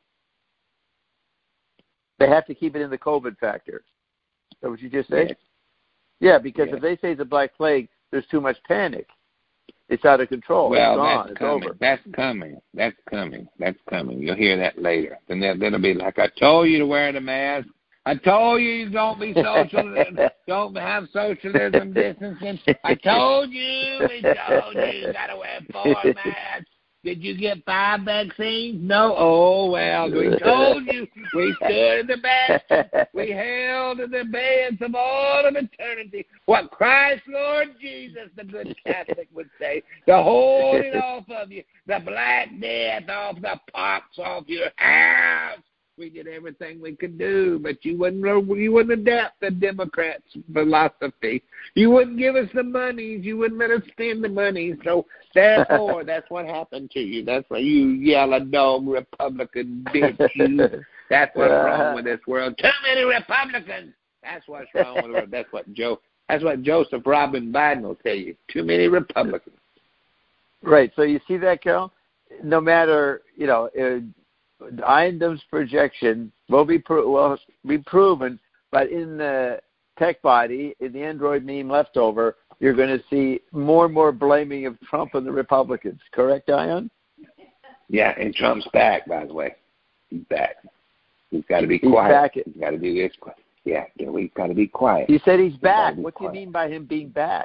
They have to keep it in the COVID factor. Is that what you just said? Yes. Yeah, because Yes. if they say it's a black plague, there's too much panic. It's out of control. Well, it's gone. that's It's coming. over. That's coming. That's coming. That's coming. You'll hear that later. Then they'll, they'll be like, I told you to wear the mask. I told you you don't be social, don't have socialism distancing. I told you, we told you, you got to wear four masks. Did you get five vaccines? No. Oh, well, we told you. We stood in the back. We held in the bands of all of eternity. What Christ, Lord Jesus, the good Catholic would say, to hold it off of you, the black death off, the pox off your house. We did everything we could do, but you wouldn't you wouldn't adapt the Democrats' philosophy. You wouldn't give us the monies. You wouldn't let us spend the money. So therefore, that's what happened to you. That's why you yellow dog Republican bitch. You. That's what's wrong with this world. Too many Republicans. That's what's wrong with the world. That's what Joe. That's what Joseph Robin Biden will tell you. Too many Republicans. Right. So you see that, Carol? No matter, you know, uh, Iandum's projection will be pro- will be proven, but in the tech body, in the Android meme leftover, you're going to see more and more blaming of Trump and the Republicans. Correct, Ian? Yeah, and Trump's back, by the way. He's back. He's got to be He's quiet. back. He's got to do this. Yeah, yeah, we've got to be quiet. He said he's He's back. gotta be What do you quiet. mean by him being back?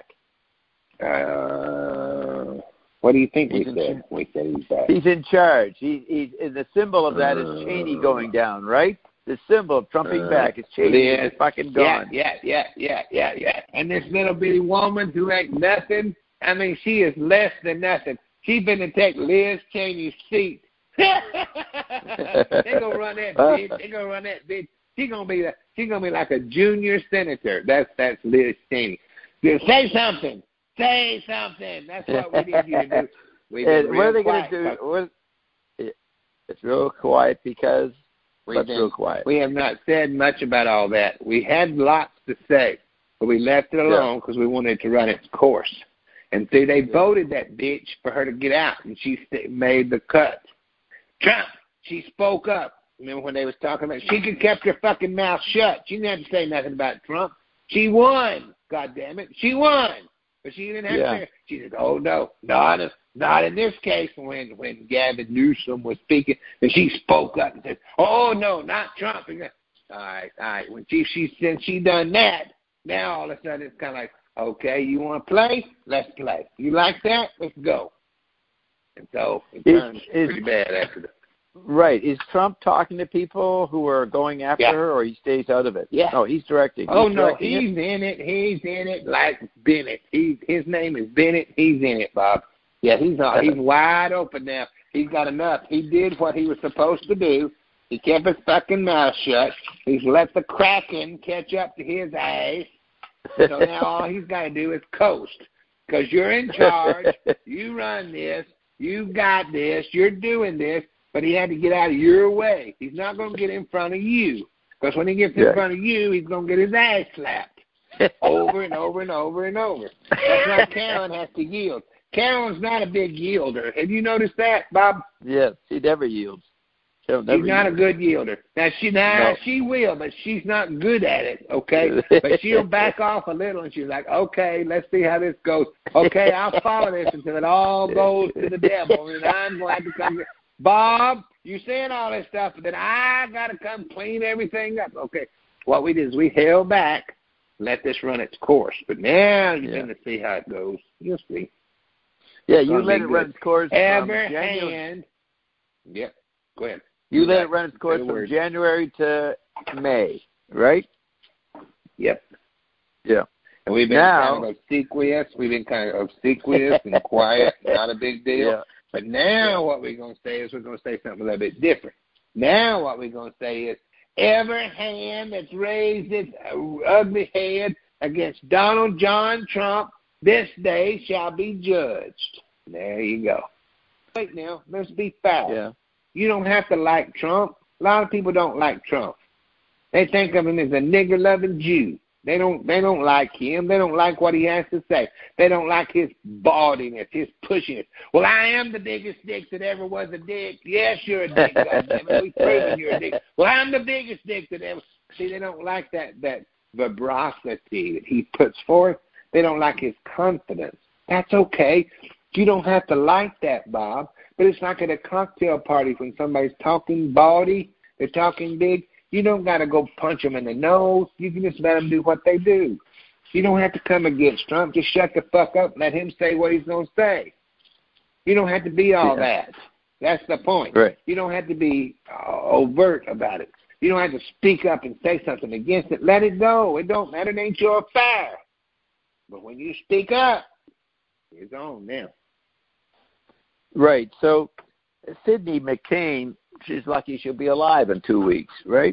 Uh, what do you think we He's in said? We said he's back. He's in charge. He, he's and the symbol of that is Uh, Cheney going down, right? The symbol of Trump being Uh, back is Cheney Liz, fucking Yeah, gone. yeah, yeah, yeah, yeah, yeah. And this little bitty woman who ain't nothing, I mean, she is less than nothing. She's been to take Liz Cheney's seat. they gonna run that bitch. They gonna run that bitch. She gonna be like, she gonna be like a junior senator. That's that's Liz Cheney. Just say something. Say something. That's what we need you to do. We And what are they going to do? What, it's real quiet because what's real quiet? We have not said much about all that. We had lots to say, but we left it alone because we wanted to run its course. And see, they voted that bitch for her to get out, and she st- made the cut. Trump, she spoke up. Remember when they was talking about, she could kept her fucking mouth shut. She didn't have to say nothing about Trump. She won. God damn it, she won. But she didn't have Yeah. to. She said, "Oh no, not in, not in this case." When when Gavin Newsom was speaking, and she spoke up and said, "Oh no, not Trump." And, all right, all right. When she she since she done that, now all of a sudden it's kind of like, okay, you want to play? Let's play. You like that? Let's go. And so it Is- turns is- pretty bad after that. Right. Is Trump talking to people who are going after Yeah. her, or he stays out of it? Yeah. Oh, he's directing. Oh he's no, directing it? he's in it. He's in it like Bennett. He his name is Bennett. He's in it, Bob. Yeah, he's uh, he's wide open now. He's got enough. He did what he was supposed to do. He kept his fucking mouth shut. He's let the Kraken catch up to his ass. So now all he's got to do is coast, because you're in charge. You run this. You got this. You're doing this. But he had to get out of your way. He's not going to get in front of you, because when he gets in Yeah. front of you, he's going to get his ass slapped over and over and over and over. That's why Karen has to yield. Karen's not a big yielder. Have you noticed that, Bob? Yes, she never yields. She'll never She's not yield. a good yielder. Now she now No. she will, but she's not good at it. Okay, but she'll back off a little, and she's like, "Okay, let's see how this goes. Okay, I'll follow this until it all goes to the devil, and I'm going to come." Bob, you saying all this stuff, but then I got to come clean everything up. Okay, what we did is we held back, let this run its course. But now you're Yeah. going to see how it goes. You'll see. Yeah, It's you gonna let be it run good. its course from Every January. hand. Yep. Go ahead. You let Right. it run its Say course the from word. January to May, right? Yep. Yeah. And we've been Now- kind of obsequious. We've been kind of obsequious and quiet. Not a big deal. Yeah. But now what we're going to say is we're going to say something a little bit different. Now what we're going to say is every hand that's raised its ugly head against Donald John Trump this day shall be judged. There you go. Wait now, let's be fair. Yeah. You don't have to like Trump. A lot of people don't like Trump. They think of him as a nigger-loving Jew. They don't they don't like him. They don't like what he has to say. They don't like his baldiness, his pushiness. Well, I am the biggest dick that ever was a dick. Yes, you're a dick, goddammit. We've proven you're a dick. Well, I'm the biggest dick that ever. See, they don't like that, that veracity that he puts forth. They don't like his confidence. That's okay. You don't have to like that, Bob. But it's like at a cocktail party when somebody's talking baldy, they're talking big. You don't got to go punch them in the nose. You can just let them do what they do. You don't have to come against Trump. Just shut the fuck up and let him say what he's going to say. You don't have to be all Yeah. that. That's the point. Right. You don't have to be uh, overt about it. You don't have to speak up and say something against it. Let it go. It don't matter. It ain't your affair. But when you speak up, it's on now. Right. So Sidney McCain, she's lucky she'll be alive in two weeks, right?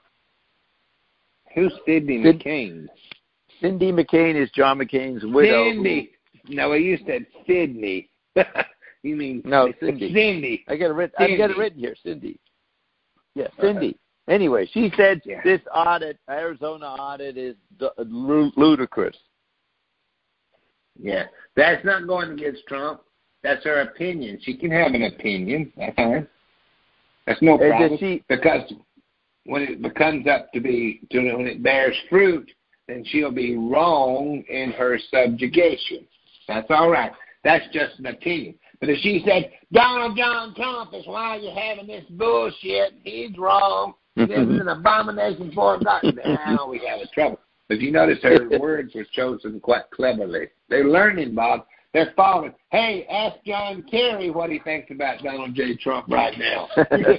Who's Sidney Sid- McCain? Cindy McCain is John McCain's widow. who- Cindy. No, you said Sydney. You mean No, Cindy. Cindy. I got it written. I got it Cindy. written here, Cindy. Yeah, Cindy. Anyway, she said Yeah. this audit, Arizona audit, is d- lu- ludicrous. Yeah, that's not going against Trump. That's her opinion. She can have an opinion. That's fine. That's no And problem. does she- Because when it becomes up to be, to when it bears fruit, then she'll be wrong in her subjugation. That's all right. That's just an opinion. But if she said, Donald John Trump is why you're having this bullshit, he's wrong, this is an abomination for God, now we have a trouble. If you notice, her words were chosen quite cleverly. They're learning, Bob. They're following. Hey, ask John Kerry what he thinks about Donald J. Trump right now.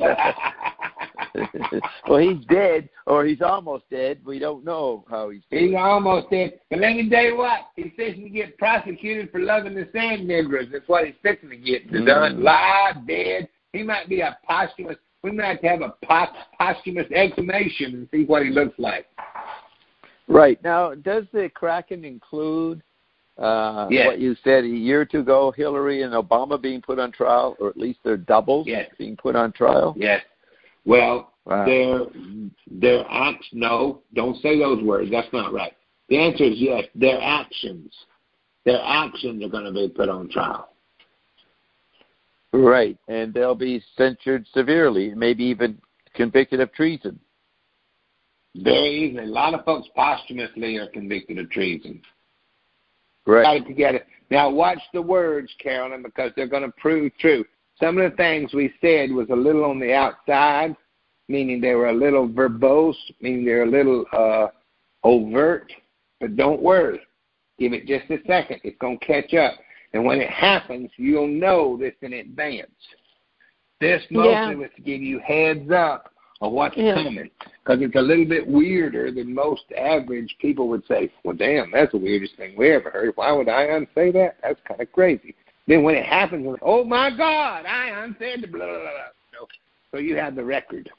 Well, he's dead, or he's almost dead. We don't know how he's He's doing. almost dead. But let me tell you what, he's fixing to get prosecuted for loving the sand negroes. That's what he's fixing to get. Mm. Done, live, dead. He might be a posthumous. We might have a pos- posthumous exhumation and see what he looks like. Right. Now, does the Kraken include uh, Yes. what you said a year or two ago, Hillary and Obama being put on trial, or at least their doubles Yes. being put on trial? Yes. Well, Wow. their their acts. No, don't say those words. That's not right. The answer is yes. Their actions. Their actions are going to be put on trial. Right, and they'll be censured severely, maybe even convicted of treason. Very easily. A lot of folks posthumously are convicted of treason. Right. Got it together. Now watch the words, Carolyn, because they're going to prove true. Some of the things we said was a little on the outside, meaning they were a little verbose, meaning they're a little uh, overt. But don't worry. Give it just a second. It's going to catch up. And when it happens, you'll know this in advance. This mostly Yeah. was to give you heads up of what's Yeah. coming. Because it's a little bit weirder than most average people would say, well, damn, that's the weirdest thing we ever heard. Why would Ion say that? That's kind of crazy. Then when it happens, like, oh, my God, Ion said the blah, blah, blah. No. So you have the record.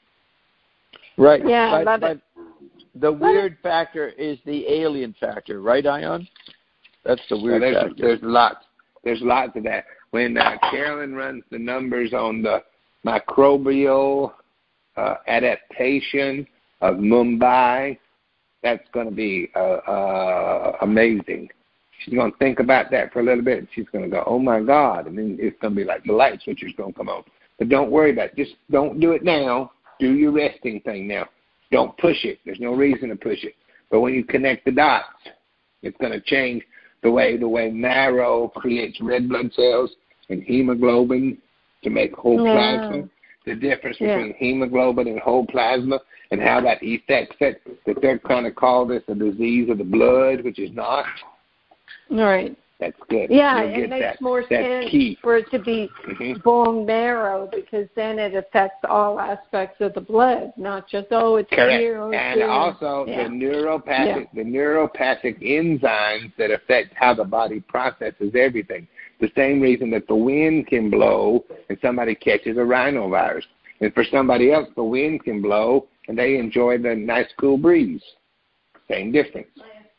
Right. Yeah, I but, love but it. the weird factor is the alien factor, right, Ion? That's the weird well, there's, factor. there's lots. There's lots of that. When uh, Carolyn runs the numbers on the microbial uh, adaptation of Mumbai, that's going to be uh, uh, amazing. She's going to think about that for a little bit, and she's going to go, oh, my God. And then it's going to be like the light switch is going to come on. But don't worry about it. Just don't do it now. Do your resting thing now. Don't push it. There's no reason to push it. But when you connect the dots, it's going to change the way the way marrow creates red blood cells and hemoglobin to make whole Yeah. plasma. The difference Yeah. between hemoglobin and whole plasma and how that affects it, that they're kind of call this a disease of the blood, which is not. All right. That's good. Yeah, You'll it get makes that. more That's sense key. for it to be Mhm. bone marrow because then it affects all aspects of the blood, not just, oh, it's Correct. here, oh, it's And here. also Yeah. the neuropathic the neuropathic enzymes that affect how the body processes everything. The same reason that the wind can blow and somebody catches a rhinovirus. And for somebody else, the wind can blow and they enjoy the nice cool breeze. Same difference.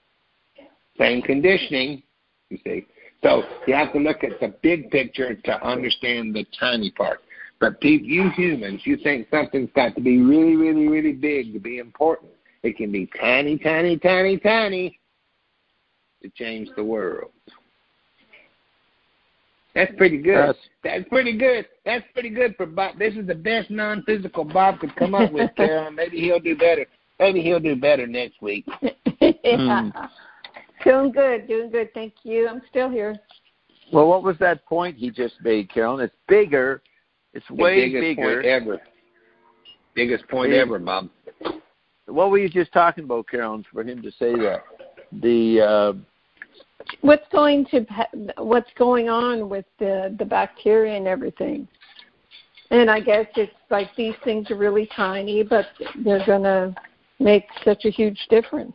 Same conditioning, you see. So you have to look at the big picture to understand the tiny part. But people, you humans, you think something's got to be really, really, really big to be important. It can be tiny, tiny, tiny, tiny to change the world. That's pretty good. That's, That's pretty good. That's pretty good for Bob. This is the best non-physical Bob could come up with, Carolyn. Maybe he'll do better. Maybe he'll do better next week. yeah. Mm. Doing good, doing good. Thank you. I'm still here. well, what was that point he just made, Carolyn? It's bigger. It's The way biggest bigger. point ever. Biggest point Big. ever, Bob. What were you just talking about, Carolyn, for him to say that? The uh, What's going to what's going on with the the bacteria and everything? And I guess it's like these things are really tiny, but they're going to make such a huge difference.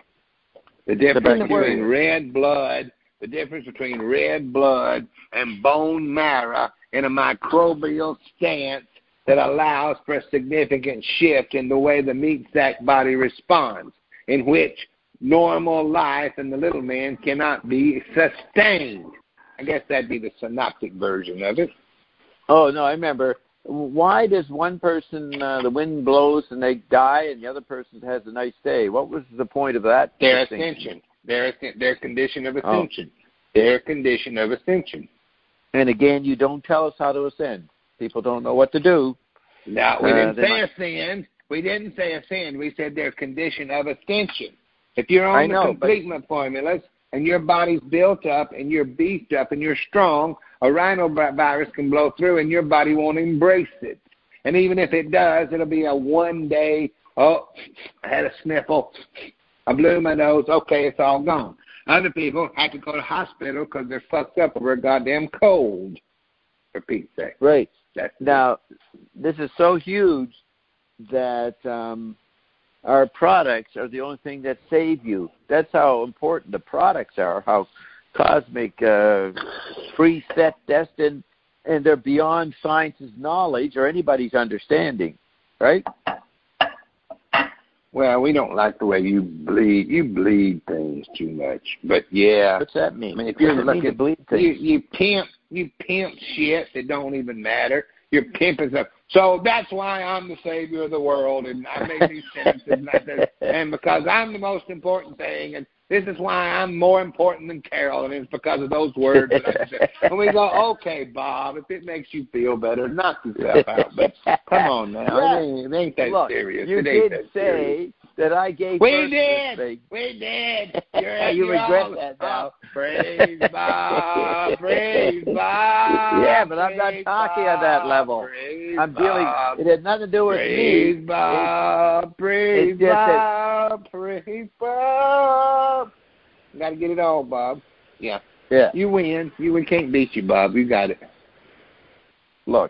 The difference the between word. red blood, the difference between red blood and bone marrow in a microbial stance that allows for a significant shift in the way the meat sac body responds, in which normal life in the little man cannot be sustained. I guess that'd be the synoptic version of it. oh no, I remember. Why does one person uh, the wind blows and they die, and the other person has a nice day? What was the point of that? Their distinction? ascension, their their condition of Oh. ascension, their condition of ascension. And again, you don't tell us how to ascend. People don't know what to do. Now, we Uh, didn't they say might- ascend. We didn't say ascend. We said their condition of ascension. If you're I on know, the but- completement formulas and your body's built up and you're beefed up and you're strong, a rhinovirus can blow through and your body won't embrace it. And even if it does, it'll be a one-day, oh, I had a sniffle, I blew my nose, okay, it's all gone. Other people have to go to the hospital because they're fucked up over a goddamn cold, for Pete's sake. Right. That's Now, this is so huge that um, our products are the only thing that save you. That's how important the products are, how cosmic, uh, preset, destined, and they're beyond science's knowledge or anybody's understanding, right? Well, we don't like the way you bleed. You bleed things too much. But yeah, What's that mean? I mean, if you're What does it mean looking, to bleed you, things? you pimp, you pimp shit that don't even matter. You're pimping stuff. So that's why I'm the savior of the world, and I make these sentences like this, and because I'm the most important thing, and this is why I'm more important than Carol, and it's because of those words that I said. And we go, okay, Bob, if it makes you feel better, knock yourself out. But come on now, Yeah. it, ain't, it ain't that Look, serious. you it ain't did that serious. say that I gave We birth to this did. thing. We did. You're, You you're regret all, that now. Oh, praise Bob. Praise Bob. Yeah, but I'm not praise talking on that Bob, level. Praise I'm dealing. Bob. It had nothing to do with Praise me. Bob. Praise it's just that- Bob. Praise Bob. Got to get it all, Bob. Yeah. Yeah. You win. You we can't beat you, Bob. You got it. Look,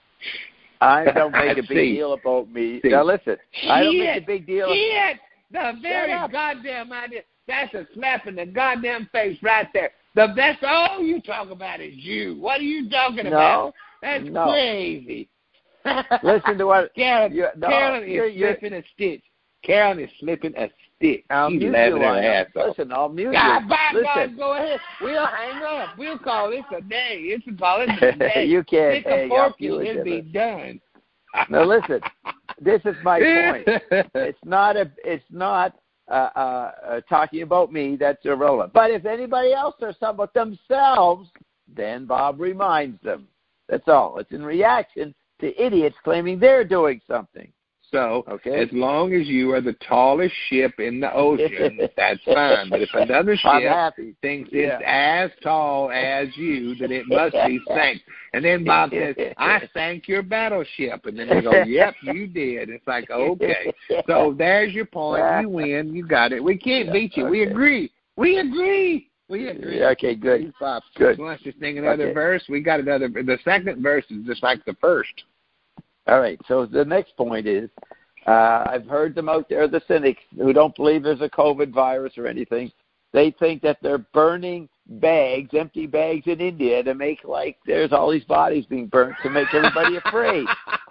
I don't make a big See. deal about me. See. Now listen, I don't make Shit. a big deal. Shit. The very up. goddamn idea. That's a slap in the goddamn face right there. The best all you talk about is you. What are you talking No. about? That's No. crazy. Listen to what Carolyn, you- no, Carolyn you're- is you're- slipping a stitch. Carolyn is slipping a stitch. I'll She's mute laughing you her on ass it. off. Listen, I'll mute God, you. by Listen. God, go ahead. We'll hang up. We'll call this a day. It's a call this a day. You can't Pick a hang fork up. You and it'll be would done. Now listen, this is my point. It's not a. It's not uh, uh, uh, talking about me. That's irrelevant. But if anybody else says something about themselves, then Bob reminds them. That's all. It's in reaction to idiots claiming they're doing something. So, Okay. as long as you are the tallest ship in the ocean, that's fine. But if another I'm ship happy. thinks Yeah. it's as tall as you, then it must be sank. And then Bob says, I sank your battleship. And then they go, yep, you did. It's like, okay. So there's your point. You win. You got it. We can't beat you. We Okay. agree. We agree. We agree. Yeah, okay, good. Bob. Good. You want us to sing another Okay. verse? We got another. The second verse is just like the first. All right. So the next point is, uh, I've heard them out there, the cynics who don't believe there's a COVID virus or anything. They think that they're burning bags, empty bags in India to make like there's all these bodies being burnt to make everybody afraid.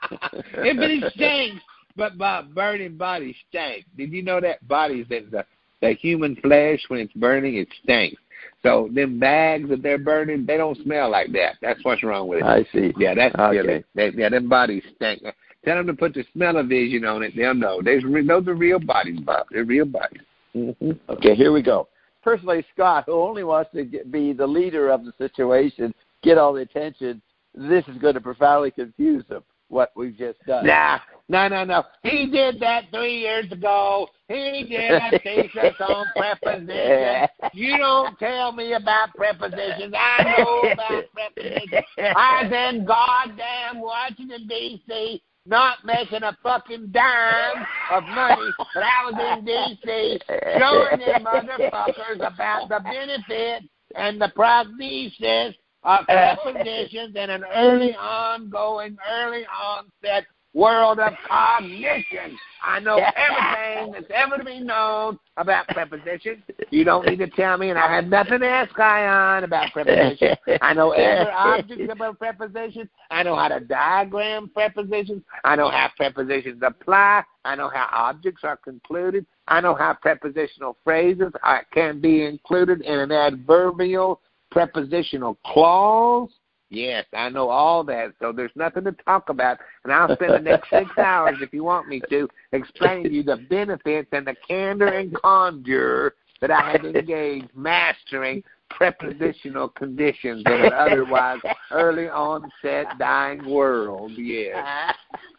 If it stinks, but Bob, burning bodies stink. Did you know that bodies that the the human flesh when it's burning it stinks. So them bags that they're burning, they don't smell like that. That's what's wrong with it. I see. Yeah, that's Okay. silly. They, yeah, them bodies stink. Tell them to put the smell-o-vision on it. They'll know. There's re- those are real bodies, Bob. They're real bodies. Mm-hmm. Okay, here we go. Personally, Scott, who only wants to get, be the leader of the situation, get all the attention, this is going to profoundly confuse him, what we've just done. Nah, no, no, no. He did that three years ago. He did a thesis on prepositions. You don't tell me about prepositions. I know about prepositions. I was in goddamn Washington, D C, not making a fucking dime of money, but I was in D C showing them motherfuckers about the benefits and the prognosis of prepositions and an early ongoing, early onset world of cognition. I know everything that's ever been known about prepositions. You don't need to tell me, and I have nothing to ask Ion about prepositions. I know every object about prepositions. I know how to diagram prepositions. I know how prepositions apply. I know how objects are concluded. I know how prepositional phrases are, can be included in an adverbial prepositional clause. Yes, I know all that, so there's nothing to talk about, and I'll spend the next six hours, if you want me to, explaining to you the benefits and the candor and conjure that I have engaged mastering prepositional conditions in an otherwise early onset dying world. Yes.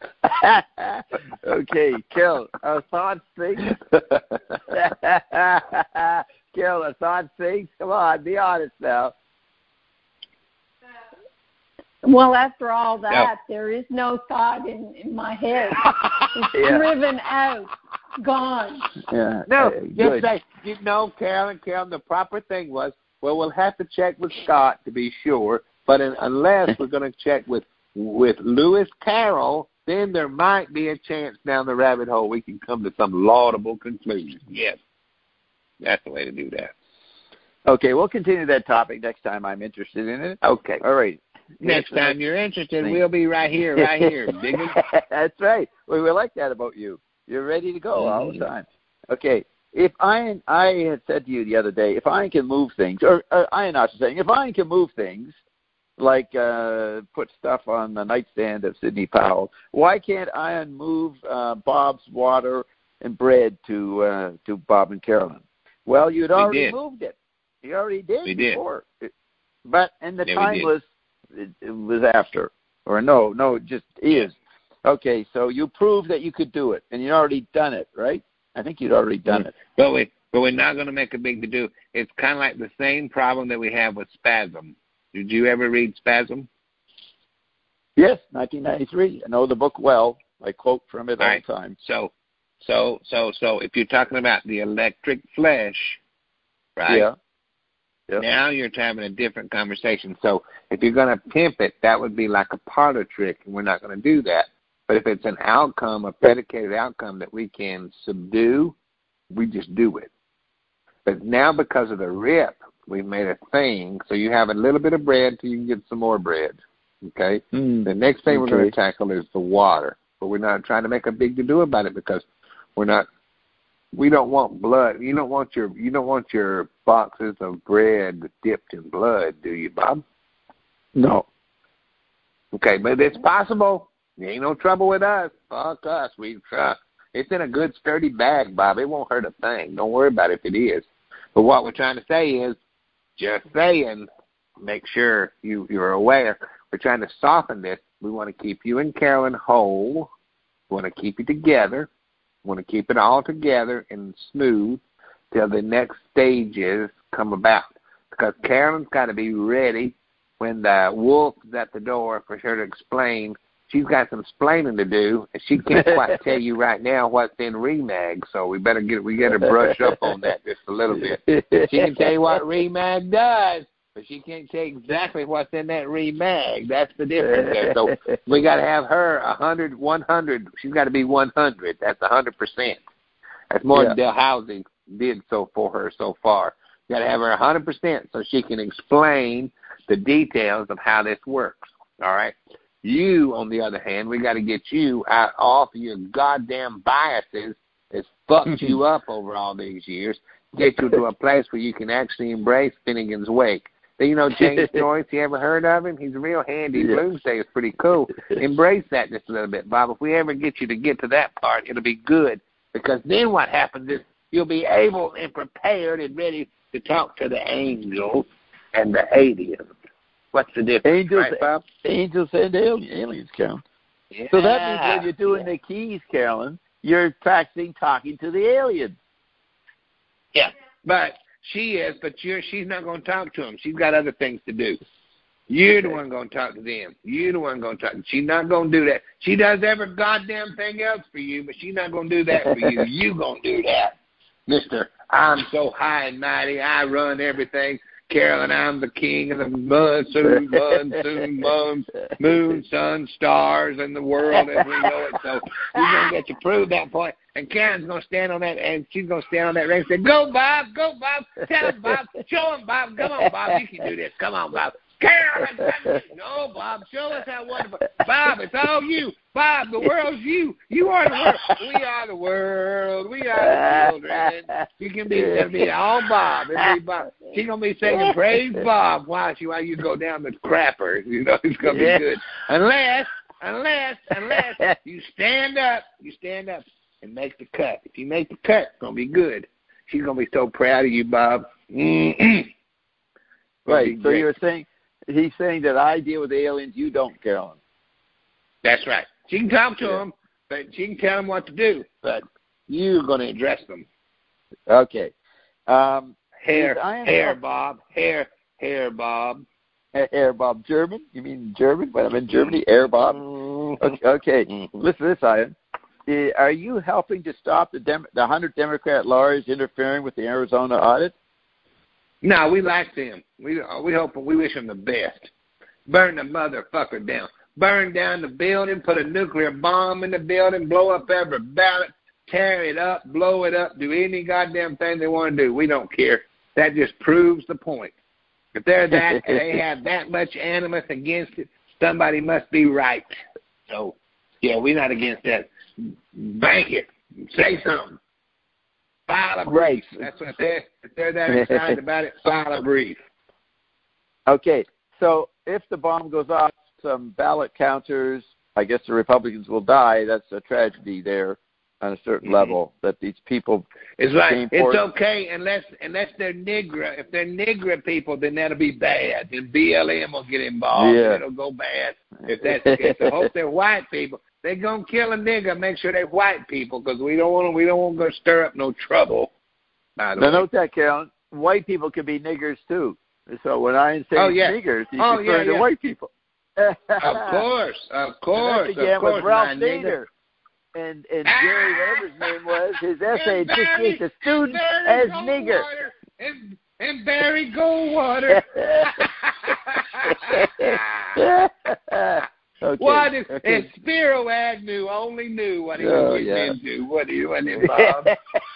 Okay, Kill. A thought thing. Kill, a thought thing. Come on, be honest now. Well, after all that, yep. There is no thought in, in my head. It's yeah. driven out, gone. Yeah. No, uh, just good. say, you know, Carolyn, Carolyn, the proper thing was, well, we'll have to check with Scott to be sure, but in, unless we're going to check with with Lewis Carroll, then there might be a chance down the rabbit hole we can come to some laudable conclusion. Yes. That's the way to do that. Okay, we'll continue that topic next time I'm interested in it. Okay. All right. Next Here's time you're interested, thing. We'll be right here, right here. Digging. That's right. We, we like that about you. You're ready to go mm-hmm. all the time. Okay. If Ian, I had said to you the other day, if Ian can move things, or, or Ian was saying, if Ian can move things, like uh, put stuff on the nightstand of Sidney Powell, why can't Ian move uh, Bob's water and bread to uh, to Bob and Carolyn? Well, you'd already did. moved it. You already did we before. Did. But and the yeah, time was it, it was after, or no, no, it just is. Okay, so you proved that you could do it, and you already done it, right? I think you'd already done mm. it. But we, but we're not going to make a big to do. It's kind of like the same problem that we have with Spasm. Did you ever read Spasm? Yes, nineteen ninety-three. I know the book well. I quote from it all, all right. the time. So, so, so, so, if you're talking about the electric flesh, right? Yeah. Yep. Now you're having a different conversation. So if you're going to pimp it, that would be like a parlor trick, and we're not going to do that. But if it's an outcome, a predicated outcome that we can subdue, we just do it. But now because of the rip, we've made a thing, so you have a little bit of bread till you can get some more bread, okay? Mm. The next thing okay. we're going to tackle is the water. But we're not trying to make a big to-do about it because we're not We don't want blood. You don't want your you don't want your boxes of bread dipped in blood, do you, Bob? No. Okay, but it's possible. There ain't no trouble with us. Fuck us. We try. It's in a good sturdy bag, Bob. It won't hurt a thing. Don't worry about it if it is. But what we're trying to say is, just saying, make sure you you're aware. We're trying to soften this. We want to keep you and Carolyn whole. We want to keep you together. Want to keep it all together and smooth till the next stages come about. Because Carolyn's got to be ready when the wolf's at the door for her to explain. She's got some explaining to do, and she can't quite tell you right now what's in Remag. So we better get we got to brush up on that just a little bit. She can tell you what Remag does, but she can't tell you exactly what's in that Remag. That's the difference there. So we got to have her a hundred, one hundred. She's got to be one hundred. That's a hundred percent. That's more yeah. than Dalhousie did so for her so far. You got to have her a hundred percent so she can explain the details of how this works. All right. You, on the other hand, we got to get you out off your goddamn biases that's fucked you up over all these years. Get you to a place where you can actually embrace Finnegan's Wake. You know James Joyce, you ever heard of him? He's real handy. Yeah. Bloomsday is pretty cool. Embrace that just a little bit, Bob. If we ever get you to get to that part, it'll be good. Because then what happens is you'll be able and prepared and ready to talk to the angels and the aliens. What's the difference, angels, right, Bob? Angels and aliens, Carolyn. Yeah. So that means when you're doing yeah. the keys, Carolyn, you're practicing talking to the aliens. Yeah, but she is, but you're, she's not going to talk to them. She's got other things to do. You're the one going to talk to them. You're the one going to talk. She's not going to do that. She does every goddamn thing else for you, but she's not going to do that for you. You going to do that, Mister I'm so high and mighty. I run everything. Carolyn, I'm the king of the monsoon, monsoon, moon, moon, sun, stars, and the world as we know it. So we're going to get to prove that point. And Karen's going to stand on that, and she's going to stand on that ring and say, go, Bob, go, Bob. Tell him, Bob. Show him, Bob. Come on, Bob. You can do this. Come on, Bob. Carolyn, no, Bob. Show us how wonderful. Bob, it's all you. Bob, the world's you. You are the world. We are the world. We are the children. You can be, it'll be all Bob. It'll be Bob. She's going to be singing praise Bob while, she, while you go down the crapper. You know, it's going to be good. Unless, unless, unless you stand up. You stand up and make the cut. If you make the cut, it's going to be good. She's going to be so proud of you, Bob. Mm-hmm. Right. So you're saying, he's saying that I deal with aliens, you don't, Carolyn. That's right. She can talk to yeah. them, but she can tell them what to do, but you're going to address them. Okay. Um, hair, hair, Bob. Hair, hair, Bob. Hair, Bob. German? You mean German? When I'm in Germany, Air Bob? Okay. okay. Mm-hmm. Listen to this, Ian. Are you helping to stop the, Dem- the one hundred Democrat lawyers interfering with the Arizona audit? No, we like them. We we hope we wish them the best. Burn the motherfucker down. Burn down the building, put a nuclear bomb in the building, blow up every ballot, tear it up, blow it up, do any goddamn thing they want to do. We don't care. That just proves the point. If they're that, they have that much animus against it, somebody must be right. So, yeah, we're not against that. Bank it. Say something. File a brief. Right. That's what they're, if they're that excited about it, file a brief. Okay. So if the bomb goes off, some ballot counters, I guess the Republicans will die. That's a tragedy there on a certain mm-hmm. level that these people. It's right. It's okay unless unless they're Negro. If they're Negro people, then that'll be bad. Then B L M will get involved. Yeah. And it'll go bad. If that's the case. I hope they're white people. they gonna kill a nigger, make sure they white people, because we don't want to. We don't want to stir up no trouble. By the now way. note that, Carolyn. White people can be niggers too. So when I say oh, yeah. niggers, he's oh, referring yeah, to yeah. white people. Of course, of course, and that began of course, with Ralph my nigga. Nader. And and Ah! Jerry, whatever his name was, his essay And Barry- dictates a student Barry as nigger. Goldwater. And, and Barry Goldwater. okay. What is, okay. and Spiro Agnew only knew what he Oh, was getting yeah. into. What he wasn't involved.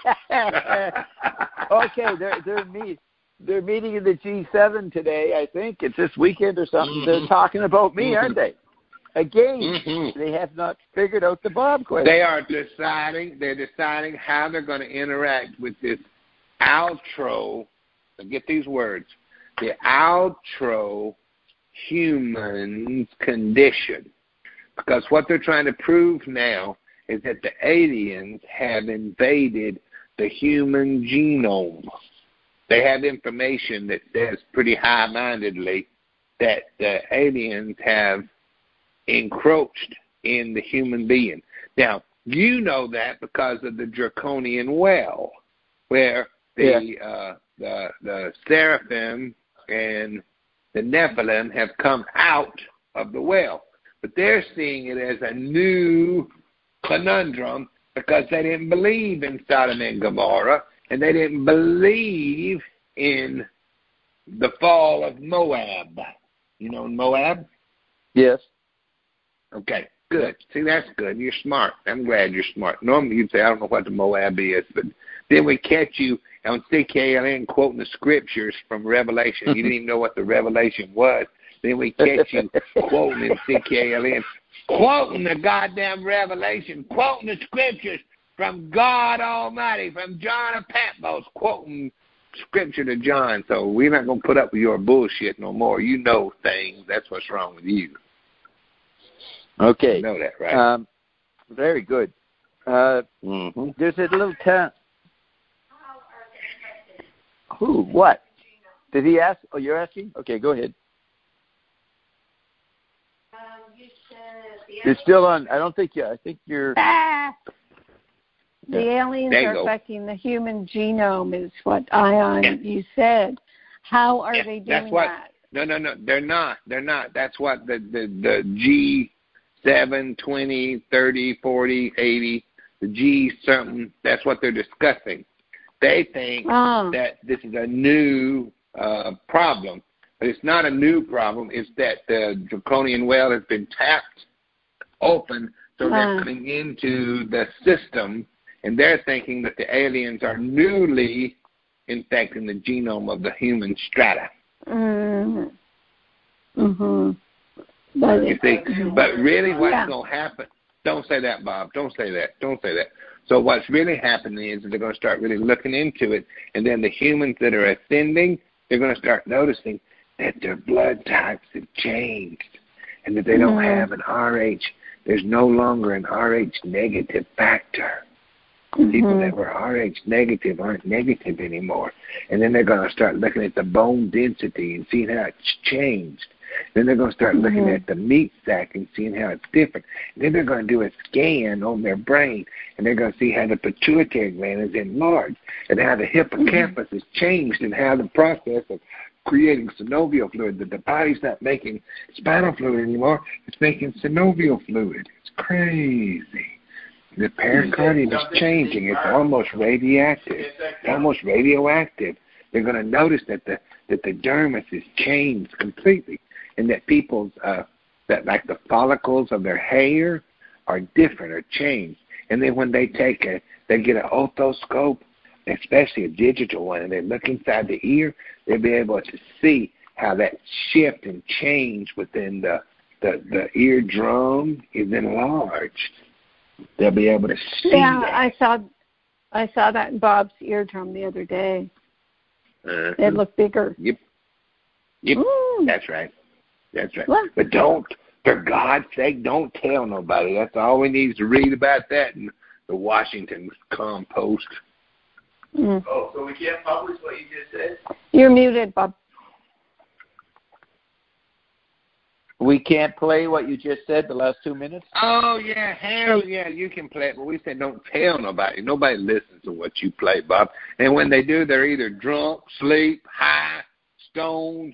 okay, they're they're meet they're meeting in the G seven today. I think it's this weekend or something. Mm-hmm. They're talking about me, Mm-hmm. aren't they? Again, Mm-hmm. they have not figured out the Bob question. They are deciding. They're deciding how they're going to interact with this outro. Get these words. The outro human's condition. Because what they're trying to prove now is that the aliens have invaded the human genome. They have information that says pretty high-mindedly that the aliens have encroached in the human being. Now, you know that because of the Draconian well, where the Yeah. uh, the the seraphim and the Nephilim have come out of the well. But they're seeing it as a new conundrum because they didn't believe in Sodom and Gomorrah, and they didn't believe in the fall of Moab. You know Moab? Yes. Okay, good. See, that's good. You're smart. I'm glad you're smart. Normally you'd say, I don't know what the Moab is, but then we catch you on C K L N quoting the scriptures from Revelation. You didn't even know what the Revelation was. Then we catch you quoting in C K L N, quoting the goddamn Revelation, quoting the scriptures from God Almighty, from John of Patmos, quoting scripture to John. So we're not going to put up with your bullshit no more. You know things. That's what's wrong with you. Okay. You know that, right? Um, very good. Uh, mm-hmm. There's a little town. Who? What? Did he ask? Oh, you're asking? Okay, go ahead. Um, you said the You're still on. I don't think you. I think you're. Ah! The aliens There you are go. affecting the human genome, is what Ion Yeah. you said. How are Yeah, they that's doing what, that? No, no, no. They're not. They're not. That's what the the, the G seven, twenty, thirty, forty, eighty, the G something. That's what they're discussing. They think Oh. that this is a new uh, problem, but it's not a new problem. It's that the Draconian well has been tapped open, so they're Uh. coming into the system, and they're thinking that the aliens are newly infecting the genome of the human strata. Mm. Mhm. But You see, but really what's Yeah. going to happen, don't say that, Bob. Don't say that. Don't say that. So what's really happening is that they're going to start really looking into it, and then the humans that are ascending, they're going to start noticing that their blood types have changed and that they don't Mhm. have an R H. There's no longer an R H negative factor. Mhm. People that were R H negative aren't negative anymore. And then they're going to start looking at the bone density and seeing how it's changed. Then they're going to start looking Mhm. at the meat sac and seeing how it's different. And then they're going to do a scan on their brain, and they're going to see how the pituitary gland is enlarged and how the hippocampus Mhm. is changed and how the process of creating synovial fluid, that the body's not making spinal fluid anymore, it's making synovial fluid. It's crazy. The pericardium is changing. It's almost radioactive. It's almost radioactive. They're going to notice that the that the dermis is changed completely, and that people's uh, that like the follicles of their hair are different or changed. And then when they take a, they get an otoscope, especially a digital one, and they look inside the ear, they'll be able to see how that shift and change within the the, the eardrum is enlarged. They'll be able to see Yeah, that. I saw I saw that in Bob's eardrum the other day. Uh-huh. It looked bigger. Yep. Yep. Ooh. That's right. That's right. What? But don't, for God's sake, don't tell nobody. That's all we need is to read about that in the Washington Compost. Mm. Oh, so we can't publish what you just said? You're muted, Bob. We can't play what you just said the last two minutes? Oh, yeah, hell yeah, you can play it, but we said don't tell nobody. Nobody listens to what you play, Bob. And when they do, they're either drunk, sleep, high, stoned,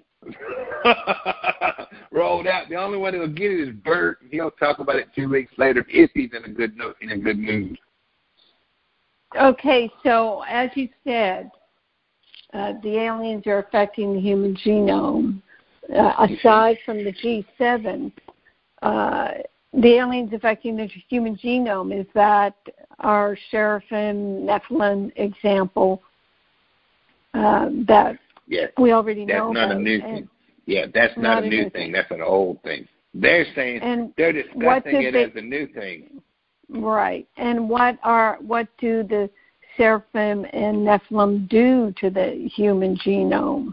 rolled out. The only one that'll get it is Bert, and he'll talk about it two weeks later if he's in a good no- in a good mood. Okay, so as you said, uh, the aliens are affecting the human genome. Uh, aside from the G seven, uh, the aliens affecting the human genome, is that our Seraphim, Nephilim example uh, that yes. we already that's know not about? a new thing. Yeah, that's not, not a new thing. thing. That's an old thing. They're saying and they're discussing it they, as a new thing. Right. And what are what do the Seraphim and Nephilim do to the human genome?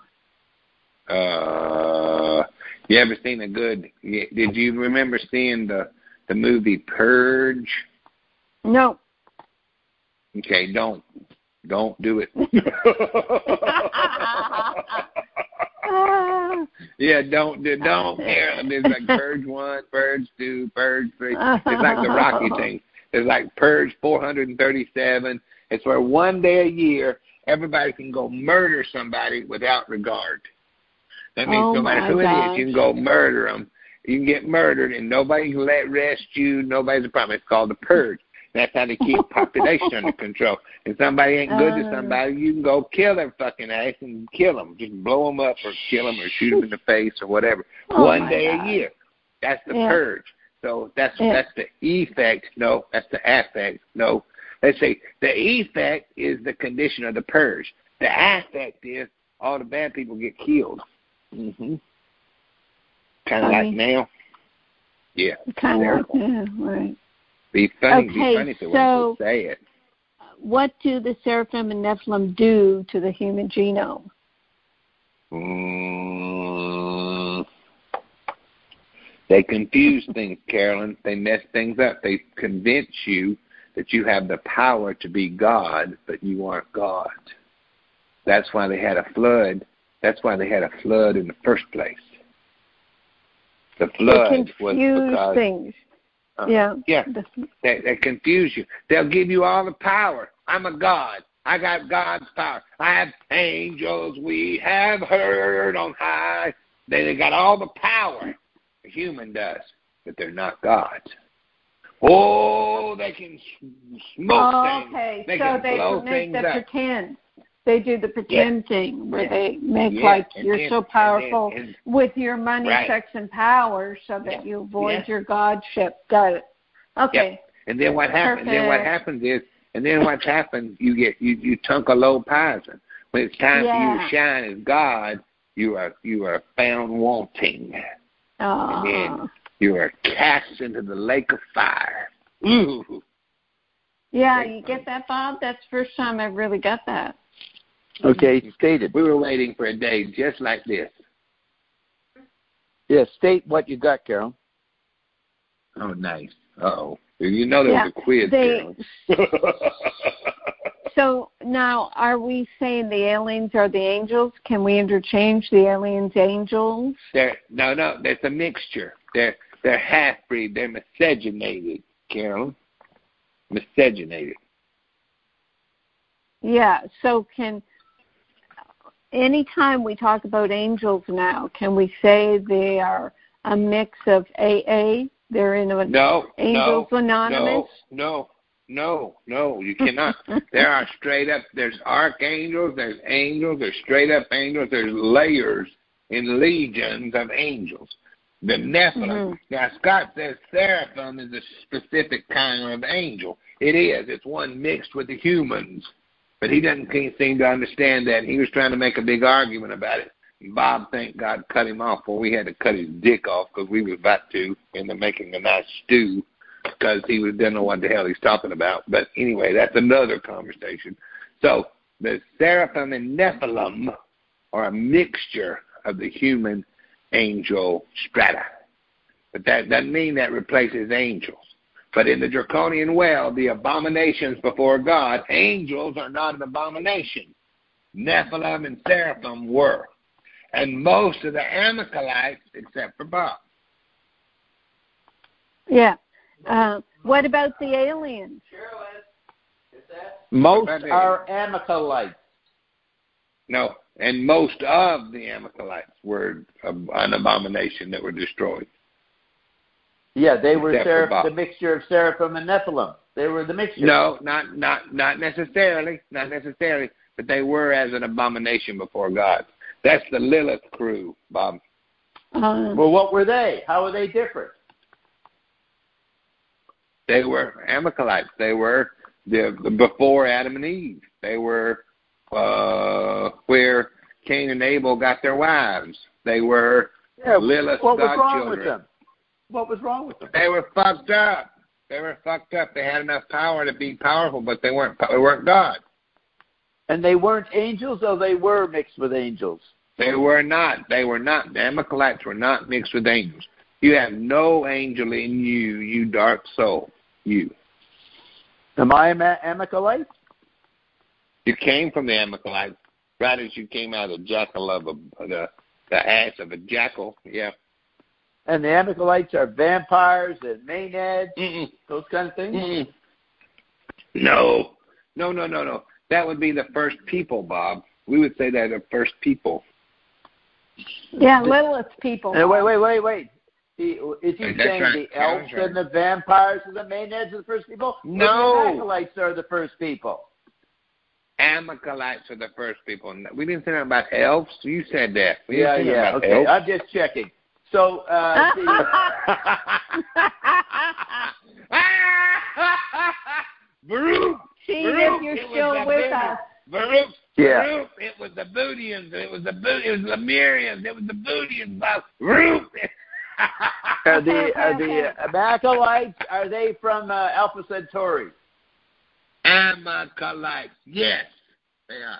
Uh, you ever seen a good? Did you remember seeing the the movie Purge? No. Okay, don't don't do it. yeah, don't do don't. There's like Purge one, Purge two, Purge three. It's like the Rocky thing. It's like Purge four hundred thirty-seven. It's where one day a year everybody can go murder somebody without regard. That means oh no matter who gosh. it is, you can go murder them. You can get murdered, and nobody can let rest you. Nobody's a problem. It's called the purge. That's how they keep population under control. If somebody ain't good to somebody, you can go kill their fucking ass and kill them. Just blow them up or kill them or shoot them in the face or whatever. Oh One day God. a year. That's the yeah. purge. So that's yeah. that's the effect. No, that's the affect. No. Let's say the effect is the condition of the purge. The affect is all the bad people get killed. Mm-hmm. Kind of like now. Yeah. Kind of like now, right. Be funny, okay, be funny if they so want to say it. What do the Seraphim and Nephilim do to the human genome? Mm, they confuse things, Carolyn. They mess things up. They convince you that you have the power to be God, but you aren't God. That's why they had a flood. That's why they had a flood in the first place. The flood they confuse was because things. Uh, yeah. Yeah. They, they confuse you. They'll give you all the power. I'm a God. I got God's power. I have angels we have heard on high. They, they got all the power. A human does, but they're not God. Oh, they can smoke oh, things. Okay, They so can they blow make things the up. pretend. They do the pretend yeah. thing where yeah. they make yeah. like and you're then, so powerful and then, and, with your money, right. sex, and power, so that yeah. you avoid yeah. your godship. Got it. Okay. Yep. And then what happens? Then what Perfect. happens is, and then what's happened? You get you you tunk a low poison. When it's time yeah. for you to shine as God, you are you are found wanting, Oh. and then you are cast into the lake of fire. Ooh. Yeah, you get that, Bob? That's the first time I've really got that. Okay, stated. We were waiting for a day just like this. Yeah, state what you got, Carol. Oh, nice. Uh-oh. You know there yeah, was a quiz, they, Carol. So now, are we saying the aliens are the angels? Can we interchange the aliens, angels? They're, no, no, there's a mixture. They're they're half-breed. They're miscegenated, Carol. Miscegenated. Yeah, so can, anytime we talk about angels now, can we say they are a mix of A A? They're in a, no, Angels no, Anonymous? No, no, no, no, you cannot. There are straight up, there's archangels, there's angels, there's straight up angels, there's layers and legions of angels. The Nephilim. Mm-hmm. Now, Scott says seraphim is a specific kind of angel. It is. It's one mixed with the humans. But he doesn't seem to understand that. He was trying to make a big argument about it. And Bob, thank God, cut him off. Well, we had to cut his dick off because we was about to in the making a nice stew because he was, didn't know what the hell he's talking about. But anyway, that's another conversation. So the seraphim and Nephilim are a mixture of the human angel strata. But that doesn't mean that replaces angels. But in the draconian well, the abominations before God, angels are not an abomination. Nephilim and seraphim were. And most of the Amalekites, except for Bob, Yeah. Uh, what about the aliens? Most What about are Amalekites. No, and most of the Amalekites were an abomination that were destroyed. Yeah, they were Except for seraph, Bob. the mixture of seraphim and Nephilim. They were the mixture. No, not not not necessarily, not necessarily, but they were as an abomination before God. That's the Lilith crew, Bob. Um, Well, what were they? How were they different? They were Amalekites. They were the, the before Adam and Eve. They were uh, where Cain and Abel got their wives. They were Yeah, Lilith's what was wrong godchildren. with them? What was wrong with them? They were fucked up. They were fucked up. They had enough power to be powerful, but they weren't. They weren't God. And they weren't angels, or they were mixed with angels? They were not. They were not. The Amalekites were not mixed with angels. You have no angel in you, you dark soul. You. Am I an Amalekite? You came from the Amalekites, right as you came out of the jackal of a, the the ass of a jackal. Yeah. And the Amalekites are vampires and maenads, Mm-mm. those kind of things? Mm-mm. No. No, no, no, no. That would be the first people, Bob. We would say they're the first people. yeah, Lilith people. Uh, wait, wait, wait, wait. The, is he That's saying right. the elves That's right. and the vampires and the maenads are the first people? No. Or the Amalekites are the first people. Amalekites are the first people. We didn't say nothing about elves. You said that. We Yeah, didn't say yeah. nothing about Okay, elves. I'm just checking. So, uh, the, Baruch, See Baruch, if you're it was still the with Booty- us. Baruch, Yeah. Baruch, it was the Bootians, it was the Boot, it was the Lemurians, it was the Bootians, Bob. Baruch. are the are the Amalekites, are they from uh, Alpha Centauri? Amalekites, yes, they are.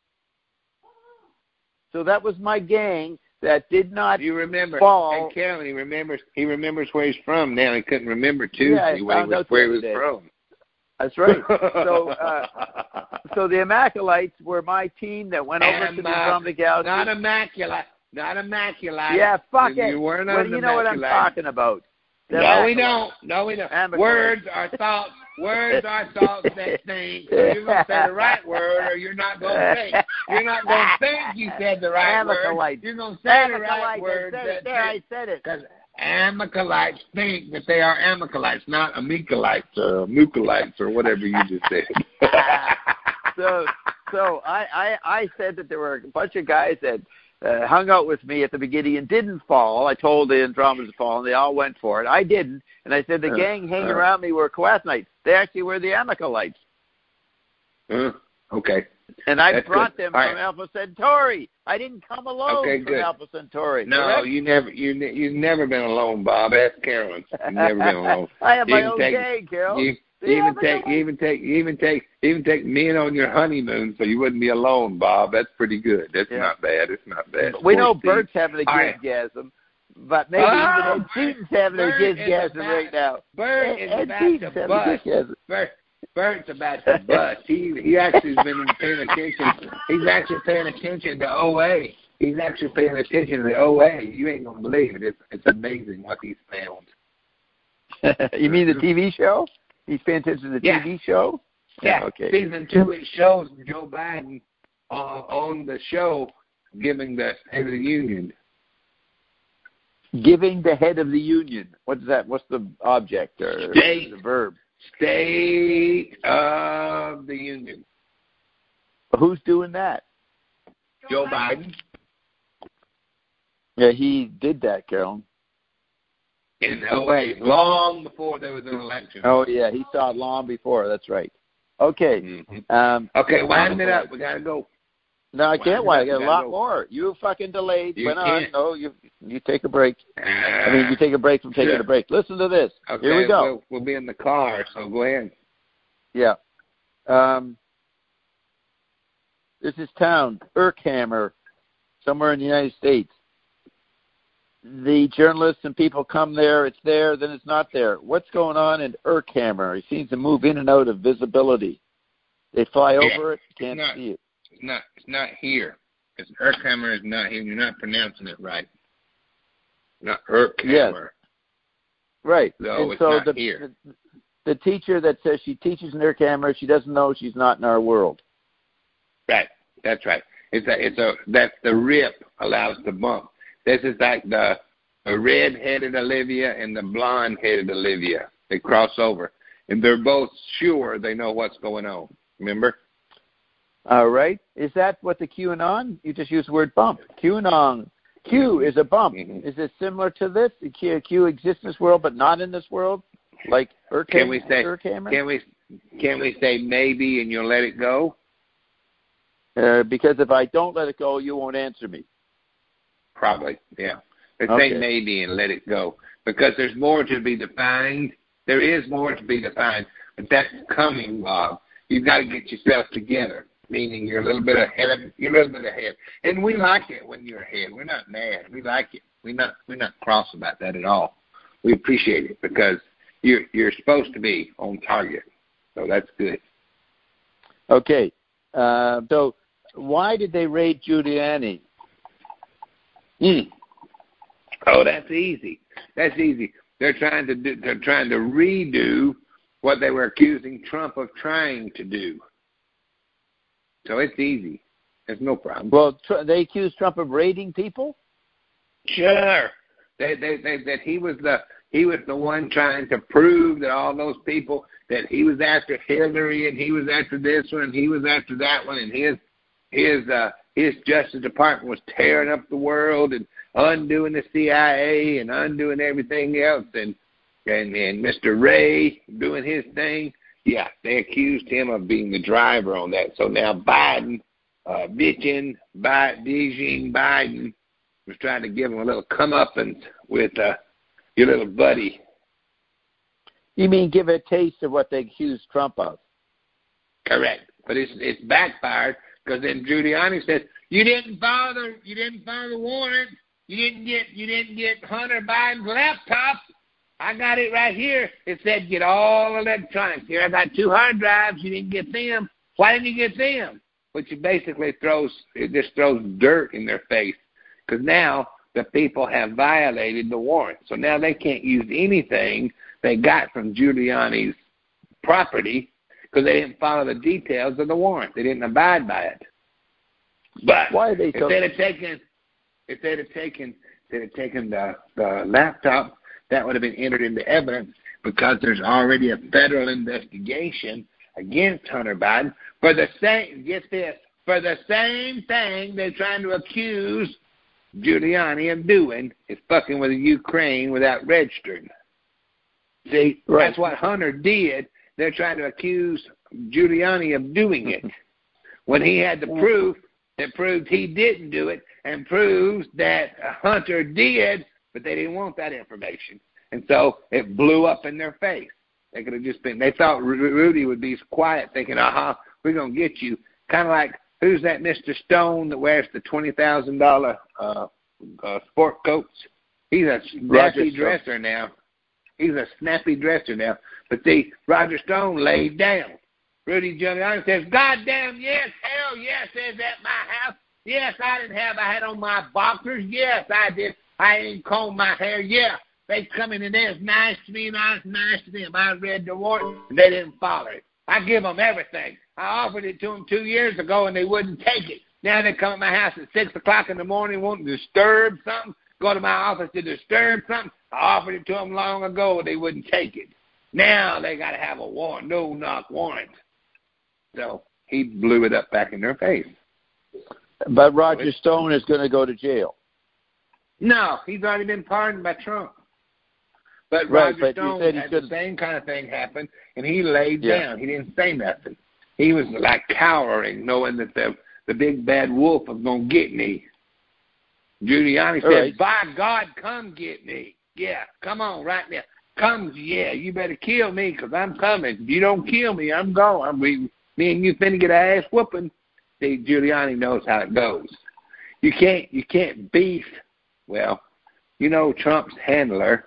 So that was my gang that did not You remember? fall. And Kevin, he remembers. He remembers where he's from now. He couldn't remember Tuesday Yeah, I where he found was, out where he the was other day. from. That's right. So, uh, so the Amalekites were my team that went over to the Ama- Andromeda Galaxy. Not immaculate. Not immaculate. Yeah, fuck you, it. You weren't Well, on you know what I'm immaculate. talking about. The No, we Amalekites. don't. No, we don't. Amalekites. Words are thoughts. Words are thoughts that think. So you're going to say the right word, or you're not going to think. You're not going to think you said the right word. Amalekites. You're going to say the Amalekites. right I word. said that it. There, I said it. Because Amalekites think that they are Amalekites, not Amalekites or Mucolites or whatever you just said. so, so I, I, I said that there were a bunch of guys that uh, hung out with me at the beginning and didn't fall. I told the Andromeda to fall, and they all went for it. I didn't, and I said the Uh, gang hanging uh. around me were Coathnites. They actually were the Amalekites. Uh, okay. And I That's brought good. them All from right. Alpha Centauri. I didn't come alone Okay, from good. Alpha Centauri. No, correct? you never, you ne- you've never been alone, Bob. Ask Carolyn. You've never been alone. I have You my even own take- gang, Carol. You, The even take, Amalekites. even take, even take, even take men on your honeymoon, so you wouldn't be alone, Bob. That's pretty good. That's Yeah. not bad. It's not bad. We know Poor Steve. Bert's having a All right. gizgasm, but maybe Oh, even Ed Seaton's having a Bert is gizgasm about- right now. Bert Ed, is Ed about Seaton's to having a bust. gizgasm. Bert, Bert's about to bust. He he actually has been paying attention. He's actually paying attention to O A. He's actually paying attention to the O A. You ain't gonna believe it. It's it's amazing what he's found. You mean the T V show? He's paying attention to the Yeah. T V show? Yeah, Okay. season two it shows Joe Biden uh, on the show giving the State of the Union. Giving the head of the union. What's that? What's the object or State. the verb? State of the Union. Who's doing that? Joe Biden. Yeah, he did that, Carol. In O A, long before there was an election. Oh yeah, he saw it long before. That's right. Okay. Mhm. Um, Okay, wind it up. We gotta go. no, I can't wait. I got a Yeah, lot no. more. You fucking delayed. You Went on. can't. No, you you take a break. I mean, you take a break from taking Sure. a break. Listen to this. Okay, Here we go. We'll, we'll be in the car, so go ahead. Yeah. Um, this is town, Urkhammer, somewhere in the United States. The journalists and people come there, it's there, then it's not there. What's going on in Urkhammer? It seems to move in and out of visibility. They fly Yeah. over it, can't Not- see it. It's not. It's not here. It's Urkhammer is not here. You're not pronouncing it right. Not Urkhammer. Right. though and it's so not the, here. the the teacher that says she teaches in her camera, she doesn't know she's not in our world. Right. That's right. It's a, it's a, that's the rip allows the bump. This is like the, the red-headed Olivia and the blonde-headed Olivia. They cross over. And they're both sure they know what's going on. Remember? All right. Is that what the QAnon? You just use the word bump. QAnon. Q is a bump. Mm-hmm. Is it similar to this? The Q, Q exists in this world, but not in this world? Like Urk- Can we say, Urkamer? can we, can we say maybe and you'll let it go? Uh, because if I don't let it go, you won't answer me. Probably, yeah. Let's Okay. say maybe and let it go. Because there's more to be defined. There is more to be defined. But that's coming, Bob. You've got to get yourself together. Meaning you're a little bit ahead of you're a little bit ahead. And we like it when you're ahead. We're not mad. We like it. We're not we're not cross about that at all. We appreciate it because you're you're supposed to be on target. So that's good. Okay. Uh, so why did they raid Giuliani? Mm. Oh, that's easy. That's easy. They're trying to do, they're trying to redo what they were accusing Trump of trying to do. So it's easy. There's no problem. Well, tr- they accused Trump of raiding people? Sure. They, they, they, that he was the he was the one trying to prove that all those people that he was after Hillary and he was after this one and he was after that one and his his uh, his Justice Department was tearing up the world and undoing the C I A and undoing everything else and and, and Mister Ray doing his thing. Yeah, they accused him of being the driver on that. So now Biden, uh, bitching, Biden, Beijing Biden was trying to give him a little comeuppance with uh, your little buddy. You mean give a taste of what they accused Trump of? Correct, but it's it's backfired because then Giuliani says you didn't follow the you didn't follow the warrant. You didn't get you didn't get Hunter Biden's laptop. I got it right here. It said get all electronics. Here I got two hard drives. You didn't get them. Why didn't you get them? Which basically throws it just throws dirt in their face because now the people have violated the warrant. So now they can't use anything they got from Giuliani's property because they didn't follow the details of the warrant. They didn't abide by it. But why are they so? If they'd have taken, if they'd have taken, they'd have taken the, the laptop. That would have been entered into evidence because there's already a federal investigation against Hunter Biden for the same, get this, for the same thing they're trying to accuse Giuliani of doing is fucking with the Ukraine without registering. See, right. That's what Hunter did. They're trying to accuse Giuliani of doing it when he had the proof that proved he didn't do it and proves that Hunter did, but they didn't want that information. And so it blew up in their face. They could have just been, they thought Rudy would be quiet thinking, uh-huh, we're going to get you. Kind of like, who's that Mister Stone that wears the twenty thousand dollars uh, uh, sport coats? He's a snappy dresser now. He's a snappy dresser now. But see, Roger Stone laid down. Rudy Giuliani says, God damn, yes, hell yes, says at my house. Yes, I didn't have, I had on my boxers. Yes, I did. I didn't comb my hair. Yeah, they come in and they're nice to me and I was nice to them. I read the warrant and they didn't follow it. I give them everything. I offered it to them two years ago and they wouldn't take it. Now they come to my house at six o'clock in the morning wanting to disturb something, go to my office to disturb something. I offered it to them long ago and they wouldn't take it. Now they got to have a warrant, no-knock warrant. So he blew it up back in their face. But Roger Stone is going to go to jail. No, he's already been pardoned by Trump. But right, Roger but Stone you said had he the same kind of thing happen, and he laid yeah. down. He didn't say nothing. He was like cowering, knowing that the the big bad wolf was going to get me. Giuliani said, right. by God, come get me. Yeah, come on right now. Come, yeah, you better kill me because I'm coming. If you don't kill me, I'm going. I'm, we, me and you finna get an ass whooping. See, Giuliani knows how it goes. You can't, you can't beef. Well, you know Trump's handler.